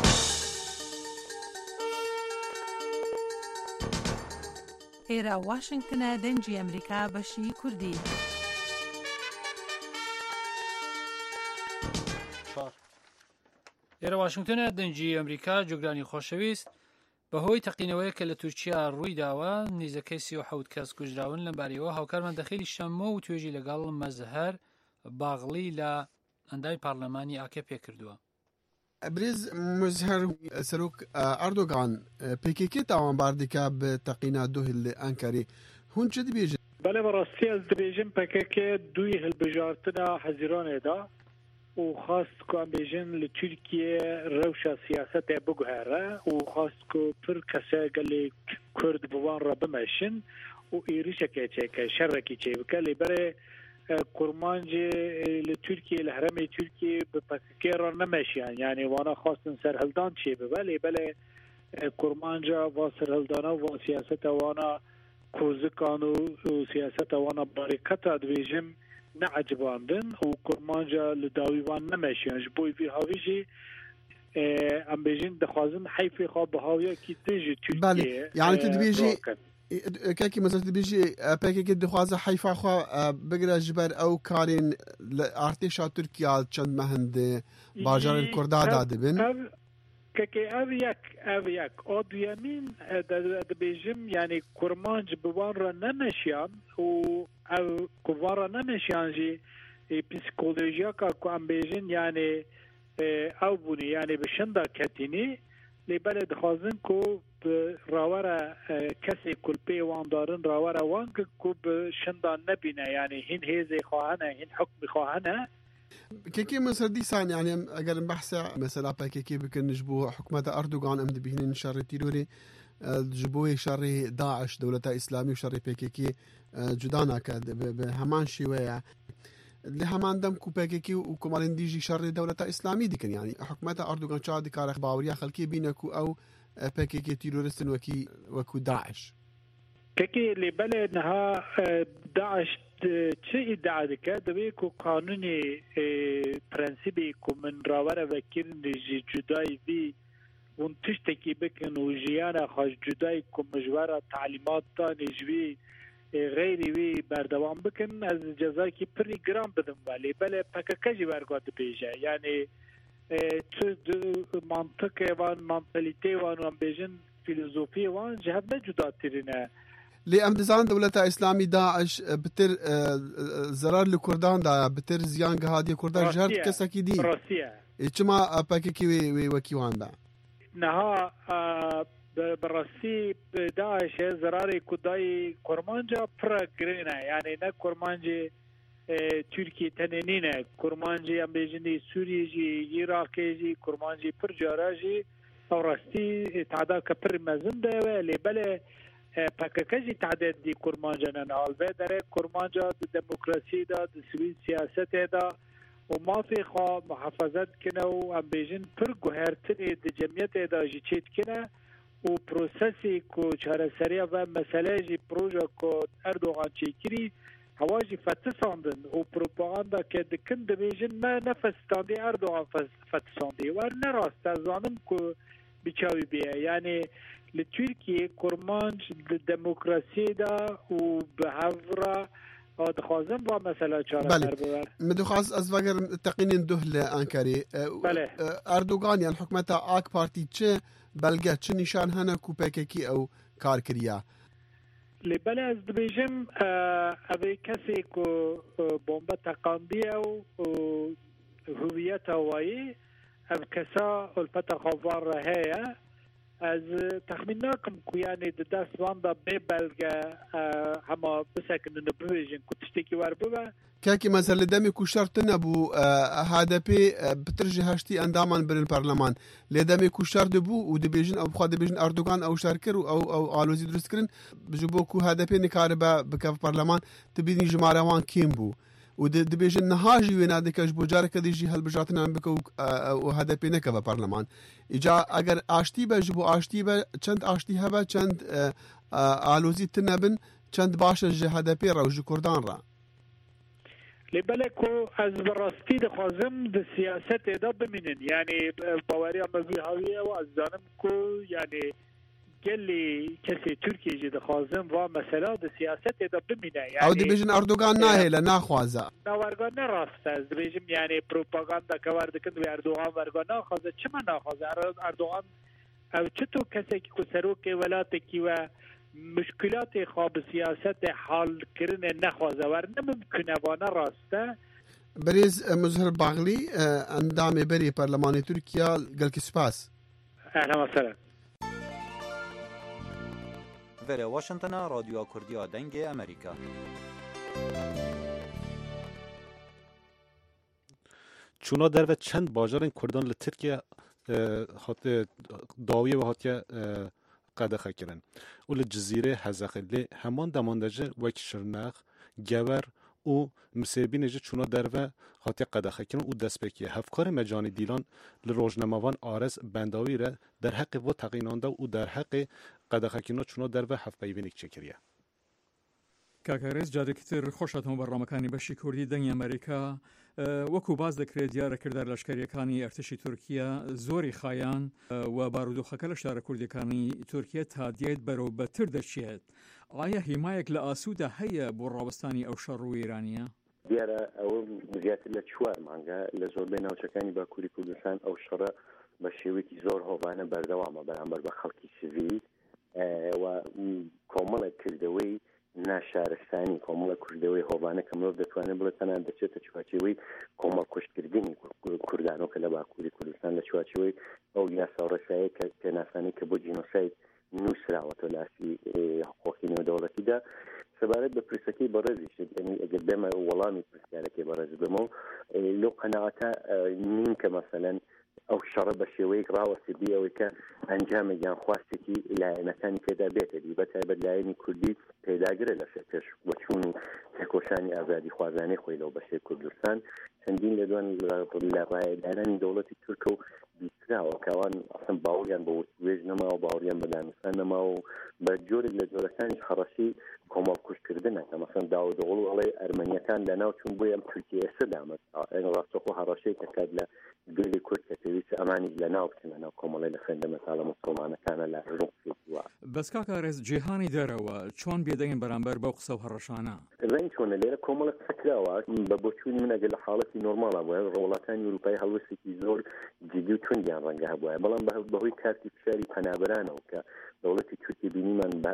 ئێرە واشنگتنە دەنگی ئەمریکا بەشی کوردی. ئێرە واشنگتنە دەنگی ئەمریکا جۆگرانی خۆشەویست بەهۆی تەقینەوەیە کە لە تورکیا ڕوویداوە نزیکەی 37 کەس کوژراون لەمبارەوە هاوکارمان دەخێلی شەممە و توێژی لەگەڵ مەزهەر باغڵی لە ئەندای پارلەمانی ئاکێ کردووە. برێز مزهر سەرۆک ئەردۆگان پێکێکی تاوانبار دیکە بە تەقینا دوو لە ئەنکاری هون چ دەبێژن؟ بەڵێ بەڕاستی ئەس دەبێژم پەکێکێ دوی هەلبژارتنە حەزیرانێدا و خواست کو ام بیژن ل ترکیه روشا سیاست بگوهره و خواست کو پر کسا گلی کرد بوان را بمشن و ایریش که شرکی چه بکلی برای کرمانج ل ترکیه لحرم ترکیه به پکیه را نمشیان یعنی وانا خواستن سرهلدان چه بلی کرمانجا و سرهلدانا و سیاست وانا کوزکان و سیاست وانا باریکتا دویجم نعجباندن و کرمانجا لداویوان نمشیانش بوی وی هاویجی ام بیجین دخوازن حیفی خواب بهاویا کی دجی ترکیه. بله یعنی تو دبیجی كاكي مثلا تبيجي باكي كده خوازه حيفا خو بقرا جبر او كارين ارتشا تركيا چند مهند باجار الكردادا دبن كاكي ابيك اود يمين دبيجم يعني كرمانج بوان نمشيان و او كوارا نمشيان جي بسيكولوجيا كو ام بيجن يعني او بني يعني بشندا كتيني لبلد خازن کو راوره کسی کل پیوان دارن راوره وان کو بشندان نبینه یعنی هین هیزی خواهنه هین حکم خواهنه كيكي مصر دي سان يعني اگر بحث مثلا كيكي بكن نجبو حكومة أردوغان امد بهن شر تيروري جبوه شر داعش دولة إسلامي وشر كيكي جدانا كد بهمان شوية لهمان دم کو پاکیکی و کمالین دیجی شر دولت اسلامی دیکن یعنی حکومت اردوغان چا دی کار باوریا خلکی بینکو او پاکیکی تیروریستن وکو داعش كي لبلد نها داعش شيء دعادك دبيكو قانوني برنسيبيكو من راورا وكيرن جداي في ونتشتكي بكن وجيانا خاش جدايكو مجوارا تعليمات نجوي غيري وي بردوام بكن از جزاي كي بري جرام بدم بالي بلا بكاكاجي بارغوت بيجا يعني منطقه وان منطاليتي وان بيجن فيلوزوفي وان جهه جدا ترينا لێ ئەم دەزان دەوڵەتە ئیسلامی داعش بتر زەرار لە کوردان دا بتر زیان گەهادیە کوردان ژەر کەسێکی دی چما پاکێکی وێ وەکیوان بە نها براستی داعش زراری کودای کرمانجا پر گرینه یعنی نه کرمانجی ترکی تنینه کرمانجی ام بیجنی سوریه جی عراقی جی کرمانجی پر جارا جی او راستی تعداد که پر مزن ده ولی بله پاککجی تعداد دی کرمانجا ننال و داره کرمانجا دموکراسی دا سوی سیاست دا و ما في خوا محافظت کنه و ام بیجن پر گوهرتنی دی جمعیت دا جی چیت کنه و پروسسی کو چارەسەریە و مەسەلەیەکی پرۆژە کۆ ئەردۆغان چێکری هەواژی فەتساندن و پروپاغاندا کە دکن دەبێژن نەفەستاندی ئەردۆغان فەتساندی وەر نەڕاست ئەزانم کو بچاوی بێ یعنی لە تورکیە کورمانج دموکراسیدا و بە هەڤرا دخوازم با مثلا چارەسەر ببەر مدخواز ئەس ڤەگەر تەقینین دوه لە ئەنکارێ ئەردۆغان یان حکومەتە ئاک پارتی چ بەلگە چ نیشان هەنە کوپێکێکی ئەو کار کردیا لێ بەلێ ئەس دەبێژم ئەوەی کەسێک و بۆمبە تەقاندیە و هویەتە وایی ئەو کەسا ئۆلپەتە خۆڤارە هەیە از تخمین ناکم کو یعنی دست واندا بێ بەلگە هەما بسەکنن ببێژن کو تشتێکی وەر ببە کاکی مەسەلە دەمی کو شەرت نەبوو هادەپێ پترژی هەشتی ئەندامان برن پەرلەمان لێ دەمی کو شەر دەبوو و دەبێژن ئەو بخوا دەبێژن ئەردۆغان ئەو شەر کرد و ئەو ئالۆزی دروستکردن بژ بۆ کو هادەپێ نکارە بکە پەرلەمان تبینی ژمارەوان کیم بوو و دەبێژن نەهاژی وێ نادەکەش بۆ جارەکە دژی هەڵبژاتنان بکە و هەدەپێ نەکە بە پەرلەمان ئیجا ئەگەر ئاشتی بە ji بۆ ئاشتی بە چەند ئاشتی هەبە چەند ئالۆزی تنەبن چەند باشە ji هەدەپێ ڕە و ji کوردان ڕە لێ بەلێ کو ئەس بەڕاستی دەخوازم د سیاسەتێدا بمینن یعنی باوەریە مەزی هاویەوە ئەزانم کو یعنی گەلی کەسێ تورکیەژی دەخوازم وا مەسەلا د سیاسەتێدا بمینە ئەو دەبێژن ئەردۆغان ناهێ لە ناخوازە ناوەرگان نەڕاستە ئەس دەبێژم یعنی پروپاگاندا کە وەردەکەن وێ ئەردۆغان وەرگان ناخوازە چما ناخوازە ئەردۆغان ئەو چتۆ کەسێکی کو سەرۆکێ وەلاتێکی وە مشکلاتی خواب سیاست حال کردن نخوازه ور نممکنه و نراسته بریز مظهر باغلی اندام بری پارلمانی ترکیه گلکی سپاس اهلا وسهلا وره واشنطن رادیو کردیا دنگ امریکا چونا در و چند باجارن کردان لترکیه هات داویه و هاتیه قدخه کرن و لجزیره هزاخلی همان دماندجه وک شرناخ گور و مسیبینجه چونا در و هاتی قدخه کرن و دست بکیه هفکار مجانی دیلان لروجنموان آرز بنداوی را در حق و تقینانده و در حق قدخه کرن چونا در و هف بیوینک چکریه کاکارێز جارێکتر خۆشاتەوە بەڕامەکانی بەشی کوردی دەنگی ئەمریکا وەکو باز دەکرێت دیارەکردار لەشکریەکانی ئەرتشی تورکیا زۆری خایان و بارودۆخەکە لە شارە کوردەکانی تورکیا تادیێت بەرەو بەتر دەچێت ئایا هیمایەک لە ئاسوودە هەیە بۆ ڕاوەستانی ئەو شەڕ و ئیرانیە دیارە ئەوە زیاتر لە 4 مانگە لە زۆربەی ناوچەکانی باکووری کوردستان ئەو شەڕە بە شێوەیەکی زۆر هۆبانە بەردەوامە بەرامبەر بە خەڵکی سیڤیل و کۆمەڵێک کردەوەی ناشارستانی کۆمەڵە کوردەوەی هۆبانە کە مرۆڤ دەتوانێت بڵێت تەنان دەچێتە چوارچێوەی کۆمەڵ کوشتکردنی کوردانەوە کە لە باکووری کوردستان لە چوارچێوەی ئەو یاسا ڕێساییە کە پێناسانی کە بۆ جینۆساید نووسراوەتەوە لاسی حقوقی نێودەوڵەتیدا سەبارەت بە پرسەکەی بەڕێزیش ئەگەر بێمە وەڵامی پرسیارەکەی بەڕێز بمەوە لەو قەناعەتە نین کە مەسەلەن ئەو شەڕە بە شێوەیەک ڕاوەسیدی ئەوەی کە ئەنجامێکیان خواستێکی لایەنەکانی پێدا بێتەدی بە تایبەت لایەنی کوردی پێداگرە لە پێش وەچوون و تێکۆشانی ئازادی خوازانەی خۆی لەو بەشەی کوردستان چەندین لە دوان لە ڕایەدانانی دەوڵەتی تورکە و بیستراوە کەوان ئەسم باوەریان بە وێژ نەماوە باوەریان بە دانوستان نەماوە و بە جۆرێک لە جۆرەکانی خەڕەشی کۆمەڵ کوشتکردنە کە مەسەن داودەوڵ و ئەڵێ ئەرمەنیەکان لەناو چوون بۆ ئەم تورکیە ئێستا دامەت ڕاستەخۆ هەڕەشەی کەکات لە گەلی کورد کە پێویست ئەمانی لەناو بچنە ناو کۆمەڵی لە خوێندە مەساڵە مسڵمانەکانە لە ڕووە بەس کاکارێز جیهانی دەرەوە چۆن بێدەنگن بەرامبەر بەو قسە و هەڕەشانە ڕێنگ چۆنە لێرە کۆمەڵک فکراوە بە بۆچوونی من ئەگەر لە حاڵەتی نۆرماڵە بووە وڵاتانی ئەوروپای هەڵوەستێکی زۆر جدی و توندیان ڕەنگە هەبووە بەڵام بەهۆی کارتی فشاری پەنابەرانەوە کە دەوڵەتی تورکی بینیمان بە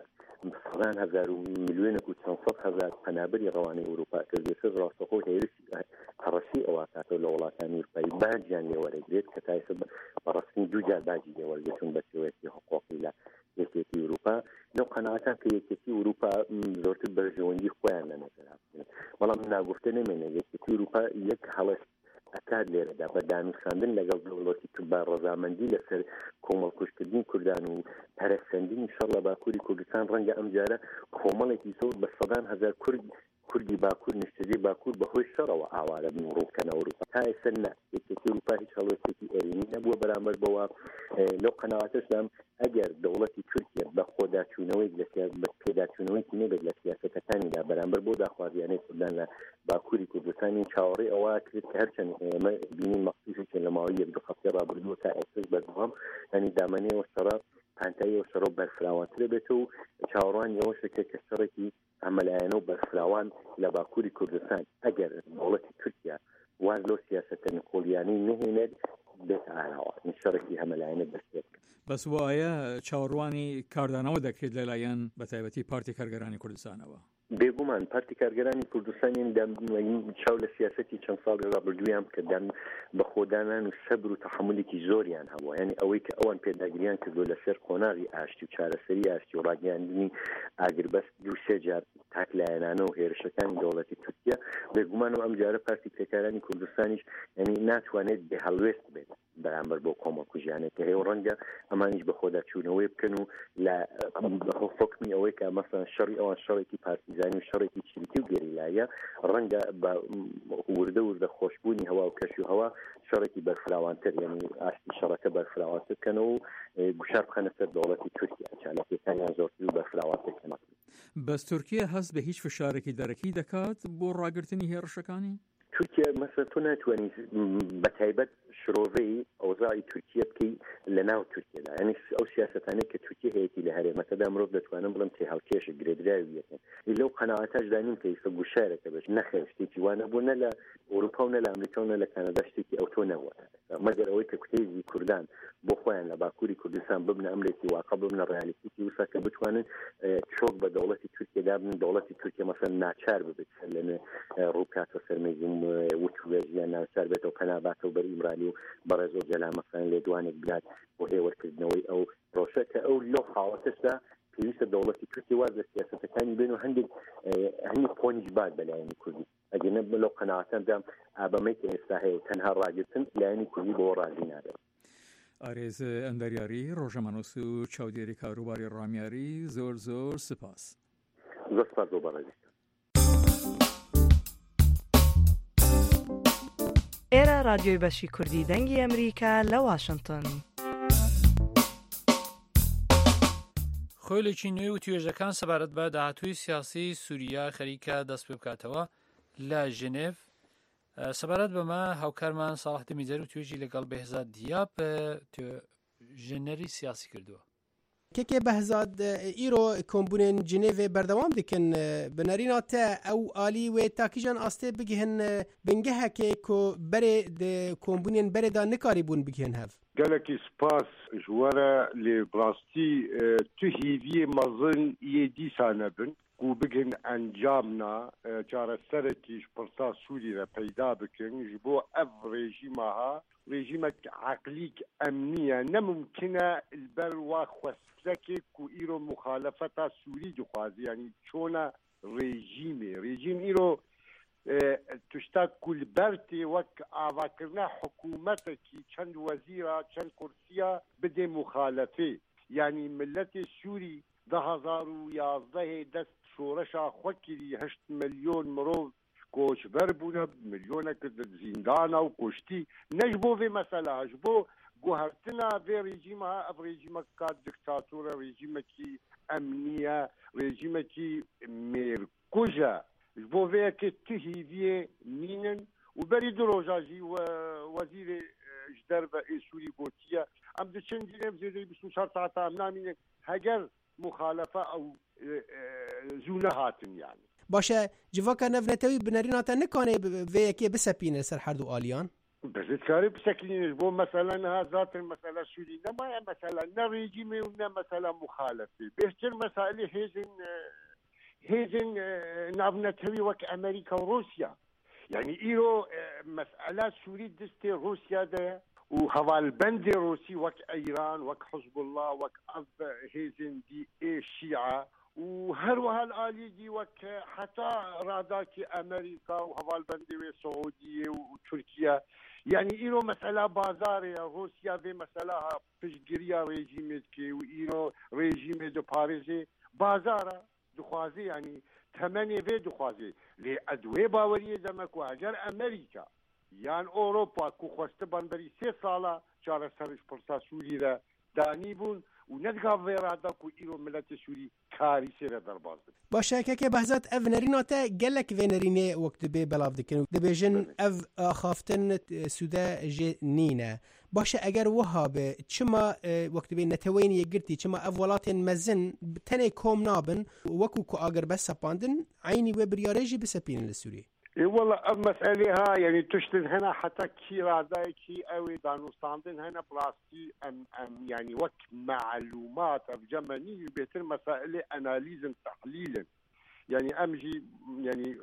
سەدان هەزار و ملیۆنێک و چەند سەد هەزار پەنابەری ڕەوانەی ئەوروپا کردێتە ڕاستەخۆ هێرشی هەڕەشی ئەوە کاتەوە لە وڵاتانی ئەوروپایی باجیان لێوەرەگرێت کە تایسە بەڕستنی دووجار باجی لێوەرگرتون بە شێوەیەکی حقوقی لە یەکێتی ئەوروپا لەو قەناعەتان کە یەکێتی ئەوروپا زۆرتر بەرژەوەندی خۆیان لە نەزەر بکەن بەڵام ناگفتە نەمێنێ یەکێتی ئەوروپا یەک هەڵەش ئەکات لێرەدا بە دانووساندن لەگەڵ دەوڵەتی با ڕەزامەندی لەسەر کۆمەڵکوشکردنی کوردان و پەرەسەندنی شەڕ لە باکووری کوردستان ڕەنگە ئەم جارە کۆمەڵێکی زۆر بە سەدان هەزار کوردی باکوور نیشتەجێ باکوور بەهۆی شەڕەوە ئاوارە بنڕۆکەنە ئەوروپا تا ئێستا نا یەکێتی ئەوروپا هیچ هەڵوێستێکی ئێرینی نەبووە بەرامبەر بەوە لەو قەناعەتەشدام ئەگەر دەوڵەتی تورکیا بە خۆداچوونەوەی بە پێداچوونەوەی نەبێت لە سیاسەتەکانیدا بەرامبەر بۆ داخوازیانەی کوردان لە باکووری کوردستانی چاوەڕێی ئەوە کرد کە هەرچەند ئێمە بینین مەخصوصی لە ماوەی یەک دو هەفتەی ڕابردووە تا ئێستش بەردەوام ینی دامەنەیەوە شەڕە پانتاییەوە شەڕە بەرفراوانترە بێتەوە چاوەڕوان ئەوەشەکە کە شەڕێکی ئەمەلایەنە و بەرفراوان لە باکووری کوردستان ئەگەر دەوڵەتی تورکیا واز لەو سیاسەتە نکۆلیانەی نهێنێت بێت ئاراوە شەڕێکی هەمەلایەنە بەستێت بەس وایە چاوەڕوانی کاردانەوە دەکرێت لەلایەن بەتایبەتی پارتی کارگەرانی کوردستانەوە بێگومان پارتی کارگەرانی کوردستانیان چاو لە سیاسەتی چەند ساڵی ڕابردوویان کردن بە خۆدانان و سەبر و تەحملێکی زۆریان هەبووە یعنی ئەوەی کە ئەوان پێداگریان کردو لەسەر قۆناغی ئاشتی و چارەسەری ئاشتی و ڕاگەیاندنی ئاگربەست دوو سێ جار تاکلایەنانە و هێرشەکانی دەوڵەتی تورکیا بێگومانەوە ئەم جارە پارتی پێکارانی کوردستانیش یعنی ناتوانێت بێهەڵوێست بێت بەرامبەر بۆ کۆمەڵکوژیانێک کە هەیە ڕەنگە ئەمانیش بە خۆداچوونەوەی بکەن و لە حکمی ئەوەی کە مەسەڵەن شەڕی ئەوان شەڕێکی پارتیزانی و شەڕێکی چریتی و گەریلایە ڕەنگە بە وردە خۆشببوونی هەوا و کەشی و هەوا شەڕێکی بەرفراوانتر یعنی ئاشتی شەڕەکە بەرفراوانتر بکەنەوە و گوشار بخەنە سەر دەوڵەتی تورکیا چالەکیەکانیان زۆرتر و بەرفراوانتر بکەنە بەس تورکیا هەست بە هیچ فشارێکی دەرەکی دەکات بۆ ڕاگررتنی هێرشەکانی تورکیا مەسەڵەن تۆ ناتوانانی بەتایبەت شرۆڤەی ئەوزاعی تورکیا بکەی لە ناو تورکیادا یعنی ئەو سیاسەتانەی کە تورکیا هەیەی لە هەرێمەکەدا مرۆڤ دەتوانم بڵم تێ هەڵکێشە گرێدراوی یەکەن لەو قەناعەتەش دانیم کە ئێستا گوشارێکە بەش نەخێر شتێکی وانە بوو نە لە ئەوروپا و نە لە ئەمریکا و نە لە کەنەدا شتێکی ئەو تۆ نەبووە مەگەر ئەوەی کە کوتێزی کوردان بۆ خۆیان لە باکووری کوردستان ببنە ئەمریکی واقع ببنە ڕیالیتیی وسا کە بتوانن چۆک بە دەوڵەتی تورکیادا بن دەوڵەتی تورکیا مەسەڵەن ناچار ببێت لەنێ ڕووکاتە سەرمەیزی وتوێژیان ناچار بێتەوە پەناباتەوە بەر ئیمرانی و بەڕێز و جەلا مەسەڵەن لێدوانێک بلات بۆ هێوەرکردنەوەی ئەو ڕۆژە کە ئەو لەو حاڵەتەشدا پێویستە دەوڵەتی تورکیا واز لە سیاسەتەکانی بێن و هەندێک پۆنیش باد بەلایەنی کوردی ئەگەنە لەو قەناعەتەندام ئابەمەی کە ئێستا هەیە تەنها ڕاگرتن لایەنی کوردی بۆ ڕازی نابێت ئارێز ئەندەریاری ڕۆژەمەنووس و چاودێری کاروباری ڕامیاری زۆر زۆر سپاس زۆر سپاس بۆ بەڕێزی ئێرە رادیۆی بەشی کوردی دەنگی ئەمریکا لە واشنگتن خۆلێکی نوێ و توێژەکان سەبارەت بە داهاتووی سیاسی سووریا خەریکە دەست پێ بکاتەوە لە ژنێڤ سەبارەت بەمە هاوکارمان ساڵح دەمیجەر و توێژی لەگەڵ بەهزاد دیاب ژنەری سیاسی کردووە کێکێ بەهزاد ئیرۆ کۆمبونێن جنێڤێ بەردەوام دکن بنەریناتە ئەو ئالی وێ تاکیژان ئاستێ بگهن بنگەهەکێ کۆ بەرێ کۆمبونێن بەرێدا نکاری بوون بگهن هەف gelekî spas ji we re lê rastî tu hîviyê mezin yê dîsa nebin ku bigin encamna çareserekî ji pirsa Sûrî re peyda bikin ji bo ev rejîma ha rejîmek eqlîk emniye nemumkine li ber wa xwestekê ku îro muxalefeta Sûrî dixwazî yanî çona rejîm îro tuşta kulbertê wek avakirina hikûmetekî çend wezîra çend kursiya bidê muxalefê yanî milletê Sûrî 2011 dest şoreşa xwe kirî 8 milyon mirov koçber bûne milyonek zîndana û kuştî ne ji bo vê mesela ji bo guhertina vê rejîma ev rejîmeka diktatûr e rejîmekî emniye rejîmekî mêrkuj e ji bo vê yekê tu hîviyê mînin û berî du roja jî wezîrê ji derve ê Sûrî gotiye em diçin dînêv zêdeyî 24 saeta em namînin heger muxalefe ew zû nehatin yani باشه جواکا نفنتوی بنریناتا نکانه وی یکی بسپینه سر هر دو آلیان بزدكاري بشكل بو مثلا هذات المسألة السورية ما مثلا نا ريجيمي ونا مثلا مخالفة بيشتر مسائل هيزن نابنتوي وك أمريكا وروسيا يعني إيرو مسألة سوري دستي روسيا ده وهوال بند روسي وك إيران وك حزب الله وك أب هيزن دي الشيعة وهروها الآلي دي وك حتى راداكي أمريكا وهوال بند السعودية وتركيا يعني إيرو مسألة بازارية روسيا في مسألة بشجرية ريجيمتكي وإيرو ريجيم دو باريزي بازارة دخوازي يعني ثمانية في دخوازي لأدوية باورية دمك وهجر أمريكا يعني أوروبا كو خوستبان بري 3 سالة شارع سرش برسا سوري را دانيبون وندقى فيرادا كو إيرو ملت سوري كاري سيرا درباز باشه که بحثات اف نریناته گلک و نرینه وقت به بلاف دکن دبیجن اف خافتن سودا جنینه باشه اگر وهابه چما وقت به نتوین یگرتی چما اف ولات مزن تنه کوم نابن وکو کو اگر بس سپاندن عینی و بریارجی بسپین لسوری والله المسألة ها يعني تشتد هنا حتى كي راداي كي اوي دانوستاندن هنا بلاستي ام يعني وك معلومات جمانية بيتر مسائل اناليز تحليل يعني امجي يعني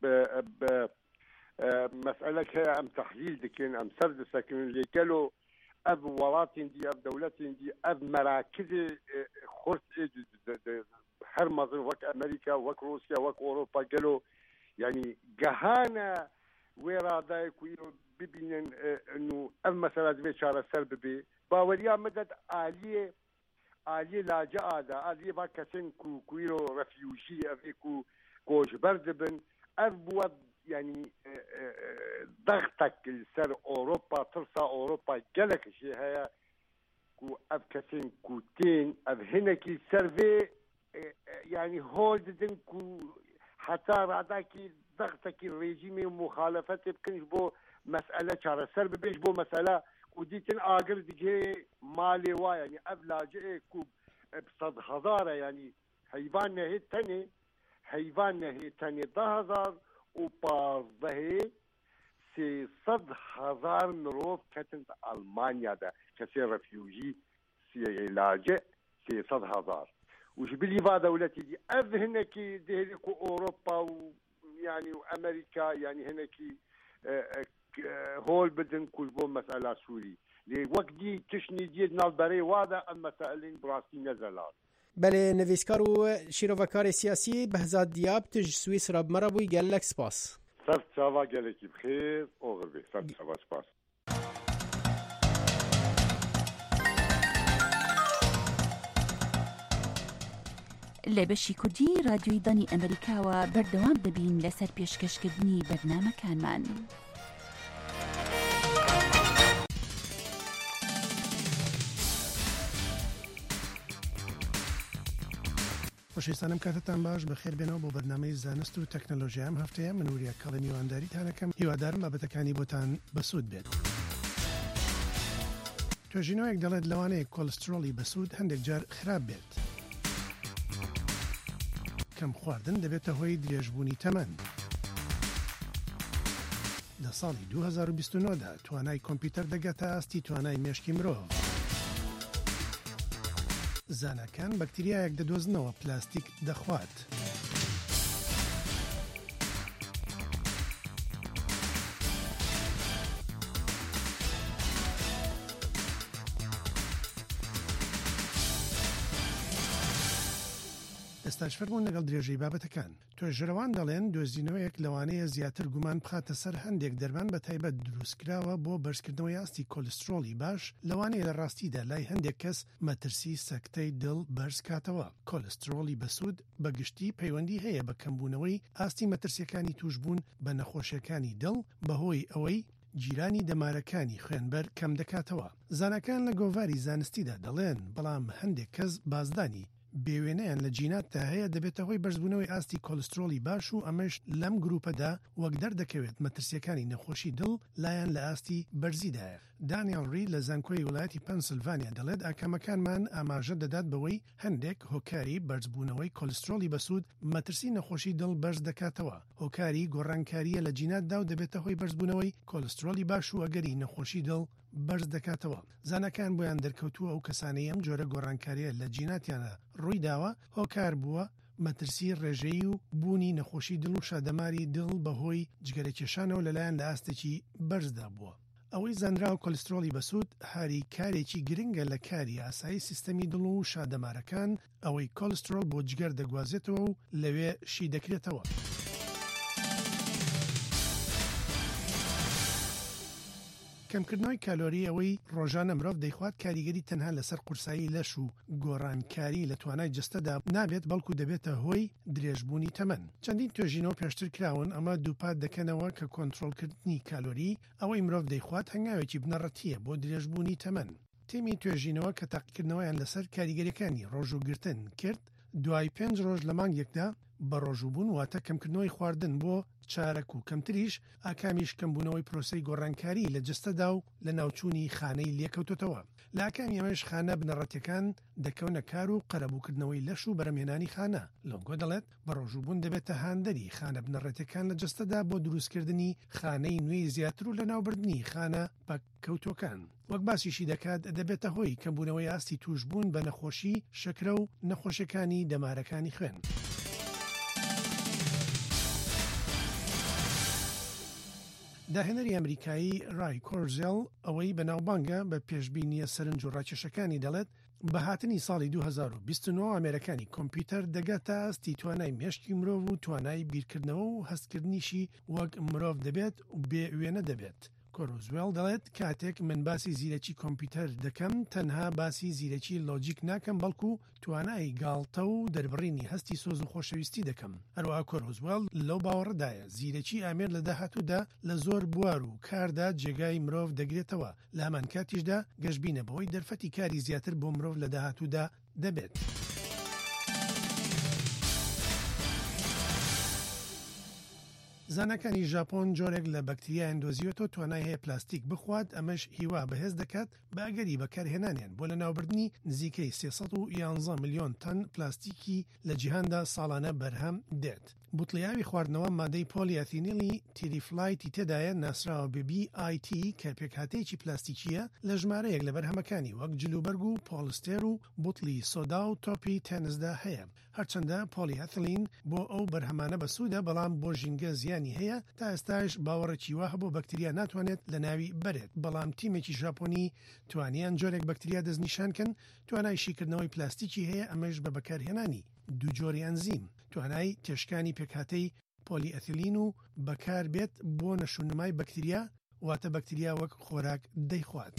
مسألة هي ام تحليل دكين ام سرد ساكن اللي قالوا اب ولاتين دي اب دولتين دي اب مراكز خرط حرمز وك امريكا وك روسيا وك اوروبا قالوا يعني جهانا ويراداي كويرو ببينن انه المسألة دي شارع سرب بي باوريا مدد آلية لاجئة دا آلية باكسن كويرو رفيوجي افيكو كوش بردبن ابواب يعني ضغطك لسر اوروبا ترسى اوروبا جلك شي هيا كو ابكسن كوتين اب هناكي سرفي يعني هولدن كو حتى راداكي ضغطك الريجيمي ومخالفته بكنش بو مسألة شارع سر ببيش بو مسألة وديتن آقر ديجي مالي وا يعني أبلاجئ كوب بصد هزارة يعني حيوان نهي تاني 10,000 وبارضه 600,000 مروف كتنت ألمانيا دا كسي رفيوجي سي لاجئ 600,000 وش باللي دولتي دي اف هناكي دهلكو اوروبا ويعني وامريكا يعني هناكي هول بدن كل بو مسألة سوري لوقت دي تشني ديد نالبري وادا ام مسائلين براسي نزلات بله نویسکارو شیروکار سیاسی بهزاد دیاب تج سوئیسرا بمربوی گلک سپاس سرت سوا گلکی بخیر اوغربي سرت سوا سپاس لە بەشی کوردی رادیۆی دانی ئەمریکاوە بەردەوام دەبین لەسەر پێشکەشکردنی بەرنامەکانمان. خۆشەویستانم کاتتان باش بەخێر بێنەوە بۆ بەرنامەی زانست و تەکنەلۆژیا ئەم هەفتەیە من وریە کاڵی میوانداریتانەکەم هیوادارم بابەتەکانی بۆتان بەسوود بێت. توێژینەوەیەک دەڵێت لەوانەیە کۆلسترۆلی بەسوود هەندێک جار خراپ بێت. کەم خواردن دەبێتە هۆی درێژبوونی تەمەن. لە ساڵی 2029دا توانای کۆمپیوتەر دەگاتە ئاستی توانای مێشکی مرۆڤ. زانەکان بەکتریایەک دەدۆزنەوە پلاستیک دەخوات. ئێستاش فەرموون لەگەڵ درێژەی بابەتەکان. توێژەرەوان دەڵێن دۆزینەوەیەک لەوانەیە زیاتر گومان بخاتە سەر هەندێک دەرمان بە تایبەت دروستکراوە بۆ بەرزکردنەوەی ئاستی کۆلسترۆلی باش لەوانەیە لە ڕاستیدا لای هەندێک کەس مەترسی سەکتەی دڵ بەرز کاتەوە. کۆلسترۆلی بەسوود بەگشتی پەیوەندی هەیە بە کەمبوونەوەی ئاستی مەترسیەکانی توشبوون بە نەخۆشیەکانی دڵ بەهۆی ئەوەی جیرانی دەمارەکانی خوێنبەر کەم دەکاتەوە. زانەکان لە گۆڤاری زانستیدا دەڵێن بەڵام هەندێک کەس بازدانی بێوێنەیان لە جیناتدا هەیە دەبێتە هۆی بەرزبوونەوەی ئاستی کۆلسترۆلی باش و ئەمەش لەم گروپەدا وەک دەردەکەوێت مەترسیەکانی نەخۆشی دڵ لایەن لە ئاستی بەرزیدایە. دانیێل ری لە زانکۆی وڵاتی پەنسیلڤانیا دەڵێت ئاکامەکانمان ئاماژە دەدات بەوەی هەندێک هۆکاری بەرزبوونەوەی کۆلسترۆلی بەسوود مەترسی نەخۆشی دڵ بەرز دەکاتەوە. هۆکاری گۆڕانکاریە لە جیناتدا و دەبێتە هۆی بەرزبوونەوەی کۆلسترۆلی باش و ئەگەری نەخۆشی دڵ بەرز دەکاتەوە. زانەکان بۆیان دەرکەوتووە ئەو کەسانەی ئەم جۆرە گۆڕانکاریە لە جیناتیانە ڕووی داوە هۆکار بووە مەترسی ڕێژەیی و بوونی نەخۆشی دڵ و شادەماری دڵ بەهۆی جگەرەکێشانەوە لەلایەن لە ئاستێکی بەرزدا بووە. ئەوەی زانراوە کۆلسترۆلی بەسوود هاری کارێکی گرنگە لە کاری ئاسایی سیستەمی دڵ و شادەمارەکان ئەوەی کۆلسترۆل بۆ جگەر دەگوازێتەوە و لەوێ شی دەکرێتەوە. کەمکردنەوەی کالۆری ئەوەی ڕۆژانە مرۆڤ دەیخوات کاریگەری تەنها لەسەر قورسایی لەش و گۆڕانکاری لە توانای جستەدا نابێت بەڵکو دەبێتە هۆی درێژبوونی تەمەن. چەندین توێژینەوە پێشتر کراون ئەمە دووپات دەکەنەوە کە کۆنتڕۆڵکردنی کالۆری ئەوەی مرۆڤ دەیخوات هەنگاوێکی بنەڕەتیە بۆ درێژبوونی تەمەن. تیمی توێژینەوە کە تاقیکردنەوەیان لەسەر کاریگەریەکانی ڕۆژ و گرتن کرد دوای 5 ڕۆژ لە مانگێکدا بە ڕۆژوبوون واتە کەمکردنەوەی خواردن بۆ چارەک و کەمتریش ئاکامیش کەمبوونەوەی پرۆسەی گۆڕانکاری لە جستەدا و لە ناوچوونی خانەی لێکەوتوتەوە. لە ئاکامی ئەمەش خانە بنەڕەتیەکان دەکەونە کار و قەرەبووکردنەوەی لەش و بەرەمێنانی خانە. لۆنگۆ دەڵێت بە ڕۆژوبوون دەبێتە هاندەری خانە بنەڕەتیەکان لە جستەدا بۆ دروستکردنی خانەی نوێی زیاتر و لە ناوبردنی خانە پاککەوتوەکان. وەک باسیشی دەکات دەبێتە هۆی کەمبوونەوەی ئاستی توشبوون بە نەخۆشی شەکرە و نەخۆشیەکانی دەمارەکانی خوێن. داهێنەری ئەمریکایی ڕای کۆرزێڵ ئەوەی بەناوبانگە بە پێشبینیە سەرنج و ڕاکێشەکانی دەڵێت بە هاتنی ساڵی 2029 ئەمریکانی کۆمپیوتەر دەگاتە ئاستی توانای مێشکی مرۆڤ و توانای بیرکردنەوە و هەستکردنیشی وەک مرۆڤ دەبێت و بێ وێنە دەبێت. کۆرۆزوێڵ دەڵێت کاتێک من باسی زیرەکی کۆمپیوتەر دەکەم تەنها باسی زیرەکی لۆجیک ناکەم بەڵکو توانای گاڵتە و دەربڕینی هەستی سۆز و خۆشەویستی دەکەم. هەروەها کۆرۆزوێڵ لەو باوەڕدایە زیرەکی ئامێر لە داهاتوودا لە زۆر بوار و کاردا جێگای مرۆڤ دەگرێتەوە لە هەمان کاتیشدا گەشتبینە بەوەی دەرفەتی کاری زیاتر بۆ مرۆڤ لە داهاتوودا دەبێت. زانەکانی ژاپۆن جۆرێک لە بەکتریایان دۆزیوێتەوە توانای هەیە پلاستیک بخوات ئەمەش هیوا بەهێز دەکات بە ئەگەری بەکارهێنانیان بۆ لە ناوبردنی نزیکەی 311 میلیۆن تەن پلاستیکی لە جیهاندا ساڵانە بەرهەم دێت. بوتڵیاوی خواردنەوە مادەی پۆلیەتینیلی تیریفلایتی تێدایە ناسراوە بە BIT کە پێکهاتەیەکی پلاستیکیە لە ژمارەیەک لە بەرهەمەکانی وەک جلوبەرگ و پۆلستێر و بوتڵی سۆدا و تۆپی تێنسدا هەیە. هەرچەندە پۆلیەتیلین بۆ ئەو بەرهەمانە بەسوودە بەڵام بۆ ژینگە زیانی هەیە تا ئێستاش باوەڕێکی وا هەبوو بەکتریا ناتوانێت لە ناوی بەرێت. بەڵام تیمێکی ژاپۆنی توانیان جۆرێک بەکتریا دەستنیشانکەن توانای شیکردنەوەی پلاستیکی هەیە ئەمەش بە بەکارهێنانی دوو جۆری ئەنزیم توانای تێشکانی پێکهاتەی پۆلیئەتیلین و بەکار بێت بۆ نەشونمای بەکتریا واتە بەکتریا وەک خۆراک دەیخوات.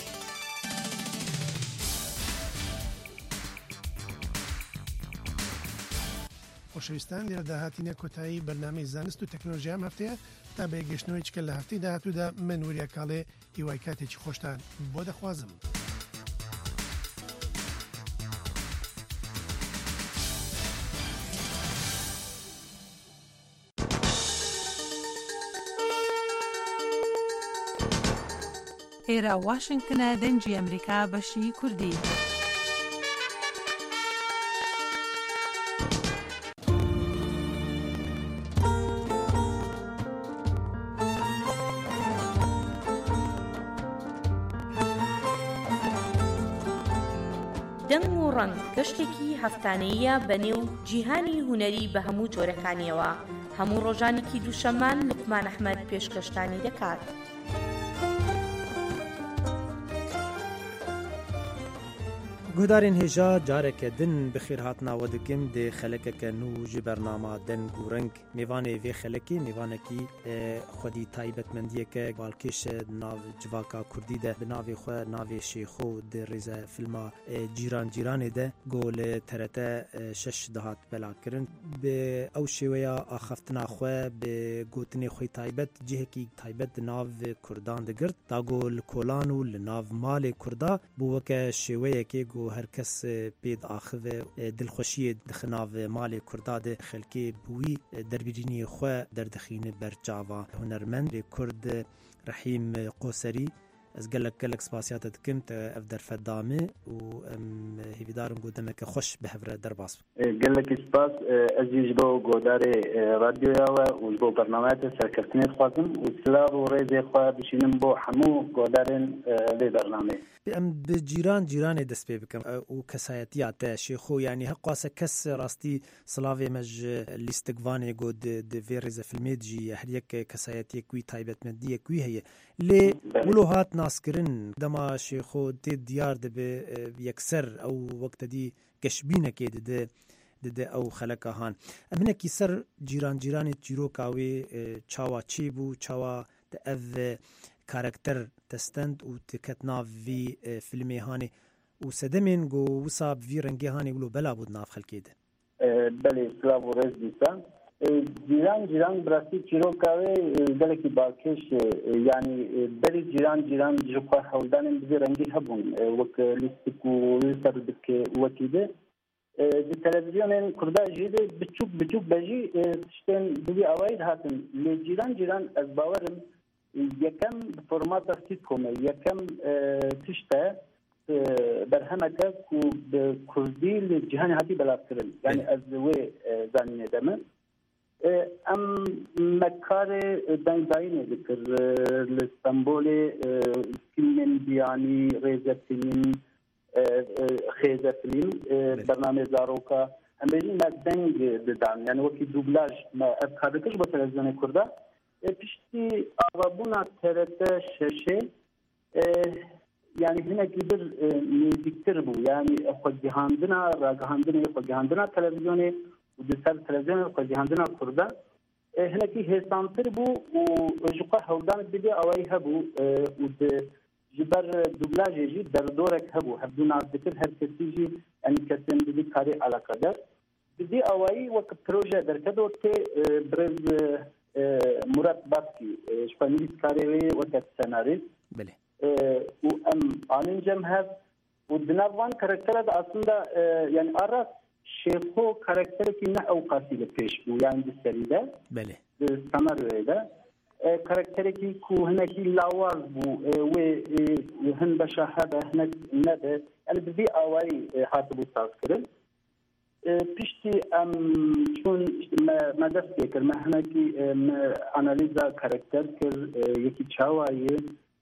خۆشەویستان لێرە داهاتینە کۆتایی بەرنامەی زانست و تەکنۆلۆژیام هەفتەیە تا بە گەشتنەوەی چکە لە هەفتەی داهاتوودا من وریە کاڵێ هیوای کاتێکی خۆشتان بۆ دەخوازم. ئێرە واشنگتنە دەنگی ئەمریکا بەشی کوردی. دەنگ و ڕەنگ گەشتێکی هەفتانەیە بەنێو جیهانی هونەری بە هەموو جۆرەکانیەوە هەموو ڕۆژانێکی دووشەممان لوقمان ئەحمەد پێشکەشتانی دەکات. گودارên hêja careke din bi xêr hatina we dikim dê xelekeke nû ji bernama deng û reng mêvanê vê xelekê mêvanekî xwedî taybetmendiyeke balkêş nav civaka Kurdî de bi navê xwe navê Şêxo di rêze filma Cîran Cîranê de got li TRT 6 dihat belakirin bi ew şêweya axaftina xwe bi gotinê xwe taybet cihekî taybet di nav Kurdan digirt da got li kolan û li nav malê Kurda bû weke şêweyekê got و هر کس پید آخوه دلخوشی دخناو مال کرداد خلکی بوی دربیرینی خو دردخین برچاوا هنرمند کرد رحیم قوسری از گلک سپاسیات دکم تا اف در فدامه و هیویدارم گودمه که خوش به هفره در باس گلک سپاس از یجبو گودار رادیو و یجبو برنامهات سرکرتنیت خوازم و سلاب و ریزی خواه بشینم بو همو گودارن لی برنامه ام به جیران دست پی بکم و کسایتیات شیخو یعنی حقاسه کس راستی سلاوی مج لیستگوانه گود د ریز فیلمید جی هر یک کسایتی کوی تایبت مندی کوی هی لی ولوهات ناسکرن دما شیخو دیار به یکسر او وقت دی کشبینه که ده او خلقه هان امنه کی سر جیران جیرو کاوی چاوا چی بو چاوا ده کاراکتر تستند و تکتنا وی فیلمی هانی و سدمین گو وصاب وی رنگی هانی ولو بلا بود ناف خلکیده بله سلام و رز دیستان جیران براستی چیرو کاوی دلکی باکش یعنی بلی جیران جوخوا حولدان بزی رنگی هبون وک لیستکو لیستر دک وکیده دی تلویزیون کرده جیده بچوک بجی تشتین بزی آواید هاتن لی جیران از باورم یکم فرمات سیتکومه یکم تشته برهمکه کو به کردی لجهان هاتی بلاف کرن یعنی از وی زانینه دمه ام مکار داینه ذکر لستنبول فیلم بیانی ریزه فیلم خیزه فیلم برنامه زاروکا هم بیدی ما دنگ دادن یعنی وکی دوبلاج ما افکارکش با تلویزیون کرده پشتی آوابونا ترته ششه یعنی هنگی بر نزدیکتر بو یعنی خودگهاندنا تلویزیونی و دسر تلویزیون خودگهاندنا کرده هنگی حسانتر بو و جوقا حولدان بیدی آوائی هبو و جبر دوبلاجی جی در دورک هبو هبدو نازدکر هر کسی جی یعنی کسی بیدی کاری علاقه در بیدی آوائی وقت پروژه در کدو که برز مراد بابکی شپانیلیس کاری وقت سناریست بله و ام آنینجم هست و دنابوان کرکتر دا اصلا یعنی آراس شیخو کرکتر که نه اوقاسی پیش بو یعنی دستریده بله سمرویده کرکتر که هنکی لاواز بو و هن بشاهده هنک نده یعنی بزی آوائی حاطبو ساز کرن پشتی ام چون ما دست بکر ما هنکی انالیزا کرکتر کر یکی چاوایی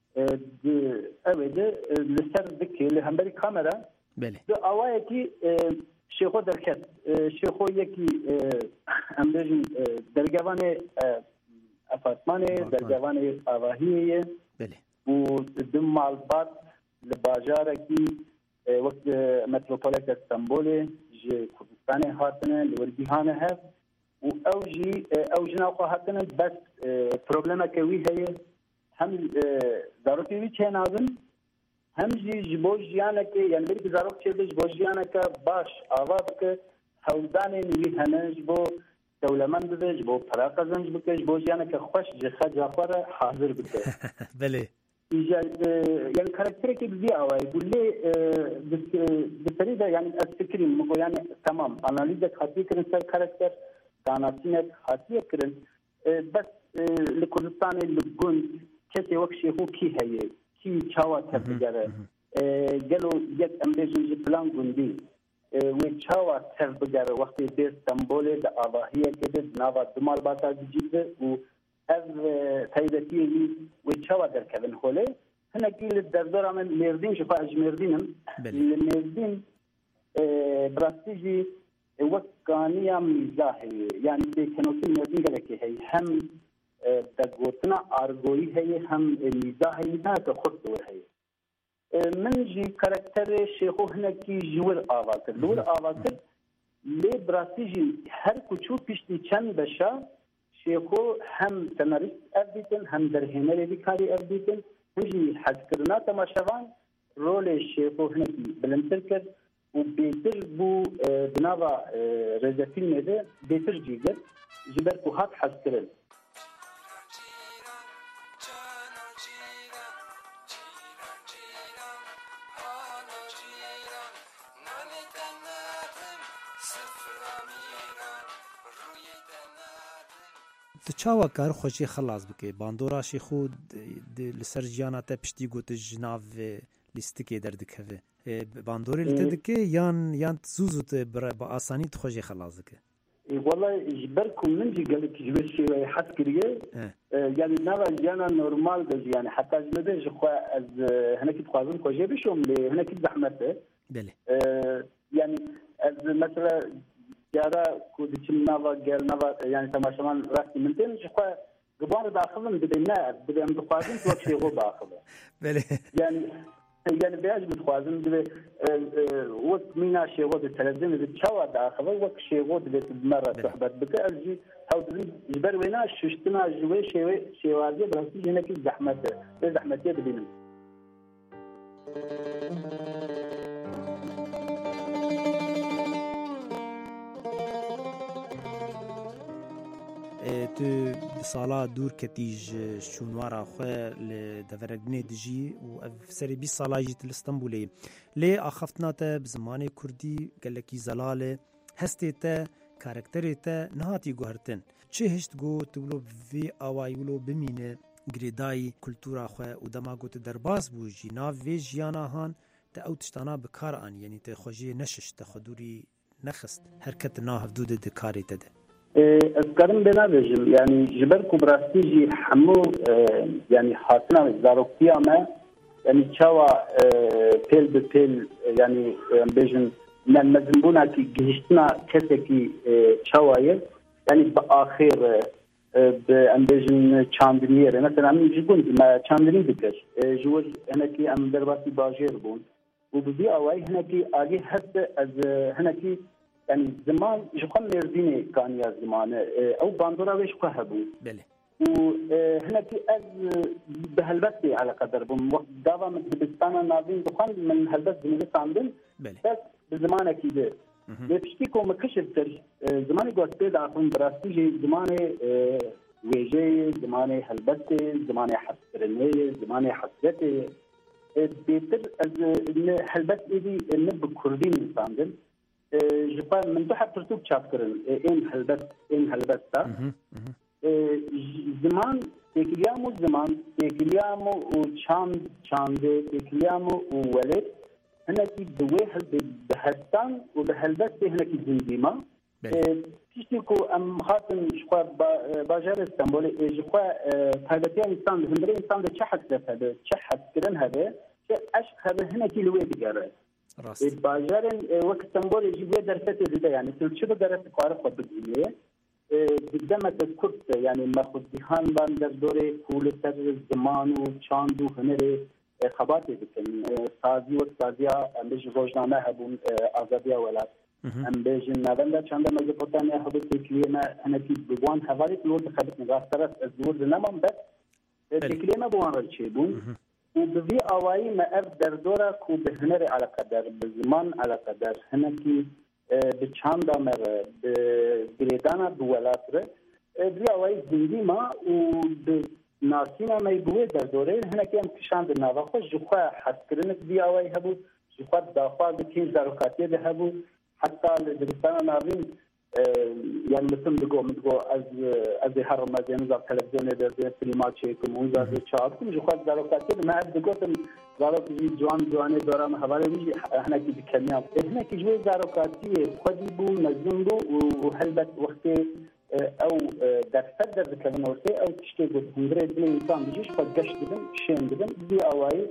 اوه لسر دکی لهمبری کامرا بله ده آوایی که شیخو درکت شیخو یکی امبرجن درگوان اپارتمان درگوان آواهیه بله و دم مالبات لباجاره کی وقت متروپولک استنبول جه کردستان هاتنه لورگیهانه هست و او جناقو هاتنه بس پروبلمه که وی هیه هم ضرورتی وی چه نازن هم جبو جیانه که یعنی بری بزاروک چه جبو جیانه که باش آواز که حوزان وی همه جبو دولمند بده جبو پراقزنج بکه جبو جیانه که خوش جخه جاخوره حاضر بکه بله يعني كاركتر كي بزي أواي يقول لي بسريدة يعني أفكري مقو يعني تمام أناليزة خاطية كرن سر كاركتر كاناتينة خاطية كرن بس لكردستان اللي كسي وكشي هو كي هي كي چاوا تربجره قالوا يك أمبيجن جبلان قندي وچاوا تربجره وقت بير استنبول دا آواهية كده ناوا دمال باتا جيبه و از تایبەتیەوی وی چاوا دەرکەون هۆلێ هەنێکی لە دەردۆرا من مێردین شفا ئەژمێردینم لە مێردین بڕاستیژی وەک گانیە میزا هەیە یعنی بێکەنۆکی مێردین گەلێکی هەیە هەم دەگوتنا ئارگۆیی هەیە هەم میزا هەیە ناکە خۆتەوە هەیە من جی کارکتەرێ شێخۆ هەنێکی ژور ئاوا کرد لور ئاوا کرد لێ بڕاستیژی هەر کوچوو پشتی چەند بەشە شيخو هم سناريست أبديتن هم درهنة بكاري أبديتن وجي حذكرنا تماشاوان رول الشيخو هناك بلنتركر وبيتر بو بنابا رجا فيلم ده بيتر جيجر جبر كوهات حذكرن تو چاوا کار خوشی خلاص بکه باندوراشی خود لسر جیانا تا پشتی گوت جناو لیستکی دردکه باندوری لتدکه یان زوزوت با آسانی تو خوشی خلاص بکه والله جبركم من جي قال لك جبت شيء حد كريه يعني نرى جانا نورمال بس يعني حتى جمده خو از هنا كنت خوازم خوجه بشوم لي هنا كنت زحمته بله يعني از مثلا جارا كود تشمنا قال نبا يعني تماشمان راس منتين خو قبار داخلهم بدنا بدهم خوازم تو شيء غو داخله بله يعني بياج بتخوازن وقت مينا شيء غود التلفزيون بتشوى داخله وقت شيء غود بتمرة صحبت بتأجي أو جبر وينا ششتنا جوي شيء وازي بس هنا كي زحمته بدينه تو سالا دور کتیج شونوارا خواه لدورگنه دجی و سری 20 سالا جیت لستنبولی لی آخفتنا تا بزمان کردی گلکی زلاله هستی تا کارکتری تا نهاتی گوهرتن چه هشت گو تولو وی آوایولو بمینه گریدای کلتورا خواه و دما گو درباز بو جینا وی جیانا هان تا او تشتانا بکار آن یعنی تا خوشی نشش تا خدوری نخست حرکت ناهف دود دکاری تده أذكرن بنابجم يعني جبركم براستيجي حمو يعني حاطنا زاروكتيا ما يعني شوا بيل بيل يعني بيجن من مزنبونا كي جهشتنا كسكي شوايل يعني بآخر بأنبيجن چاندنير مثلا أمي جبون ما چاندني بكش جوز هناكي أم درباتي باجير بون وبدي أواي هناكي آجي حتى از هناكي يعني زمان جخم مرديني كان يا زمان او باندورا ويش كهبو بله وهنا في از بهالبس على قدر بوقت دابا من دبستانا نازين دخان من هالبس بنجي عندن بله بس بزمان اكيد بيشتكوا مكشف زماني قلت بيد اخون براستيجي زماني ويجي زماني هالبس زماني حسرنيه زماني حسرتي بيتر از هالبس ايدي نب كردين عندن جبان من تحت ترتوب شابكرن إن هالبس تا زمان تكليامو وشاند تكليامو وولد هنا كي بواحد بهستان وبهالبس هنا كي زنديما تشتكو أم خاطن شقوا باجار اسطنبول شقوا تايبتيان إنسان هندري إنسان ده شحت كرن هذا أشق هذا هنا كي لويد جاره باجارن وقت تنبول يجيب درسات زيادة يعني تلشوا درس قارئ قبضية قدامة الكرت يعني ماخذ دهان باندر دوري كل سر الزمان وشاندو هنري خباتي بكن سازي وسازيا أم بيج روجنامة هبون آزادية ولا أم بيج نادندا شاندا مزبوطانيا هبون تكليمة أنا كي بوان حوالي الورد خبط نغاسترس الزور زنامم بس تكليمة بوان رجيبون وبذي أواي ما أف دردورا كو بهنري على قدر بزمان على قدر هناكي بچاندا مر بغريدانا بولاتر بذي أواي زندي ما وبناسينا ما يبوي دردوري هناكي هم كشاند نافاقو جخوا حسكرنك بذي أواي هبو جخوا دافع بكين زاروكاتي ده هبو حتى لدرستانا نافين يعني مثل بقول از هر مزين زار تلفزيون ده فيلمات شيء كم زار شاهدكم جو خد زاروكاتي ما أبدي قلت زاروكي جوان دوران حوالي بيجي هنا كي بكلمة هنا كي جوي زاروكاتي خدي بو نزنبو وهلبت وقت أو درس ذكرنا وقت أو تشتغل هندرة بلا إنسان بيجيش قد قش بدن شين بدن دي أواي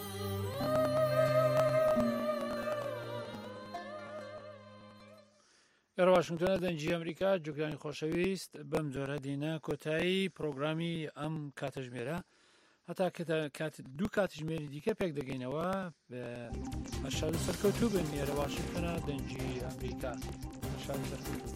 لە واشنگتۆنە دەنجی ئەمریکا جوکرانی خۆشەویست بەم جۆرە دینە کۆتایی پرۆگرامی ئەم کاتژمێرە هەتا دوو کاتژمێری دیکە پێک دەگەینەوە بە هەرشاد سەرکەوتوو بن لە واشنگتۆنە دەنجی ئەمریکا هەرشاد سەرکەوتوو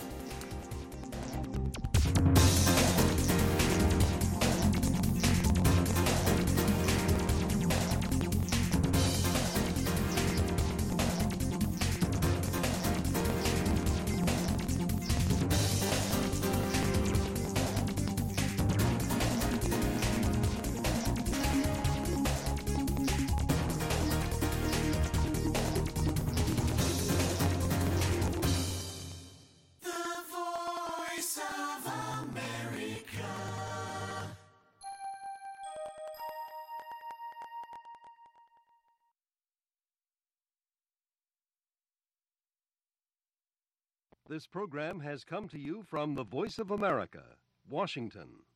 This program has come to you from the Voice of America, Washington.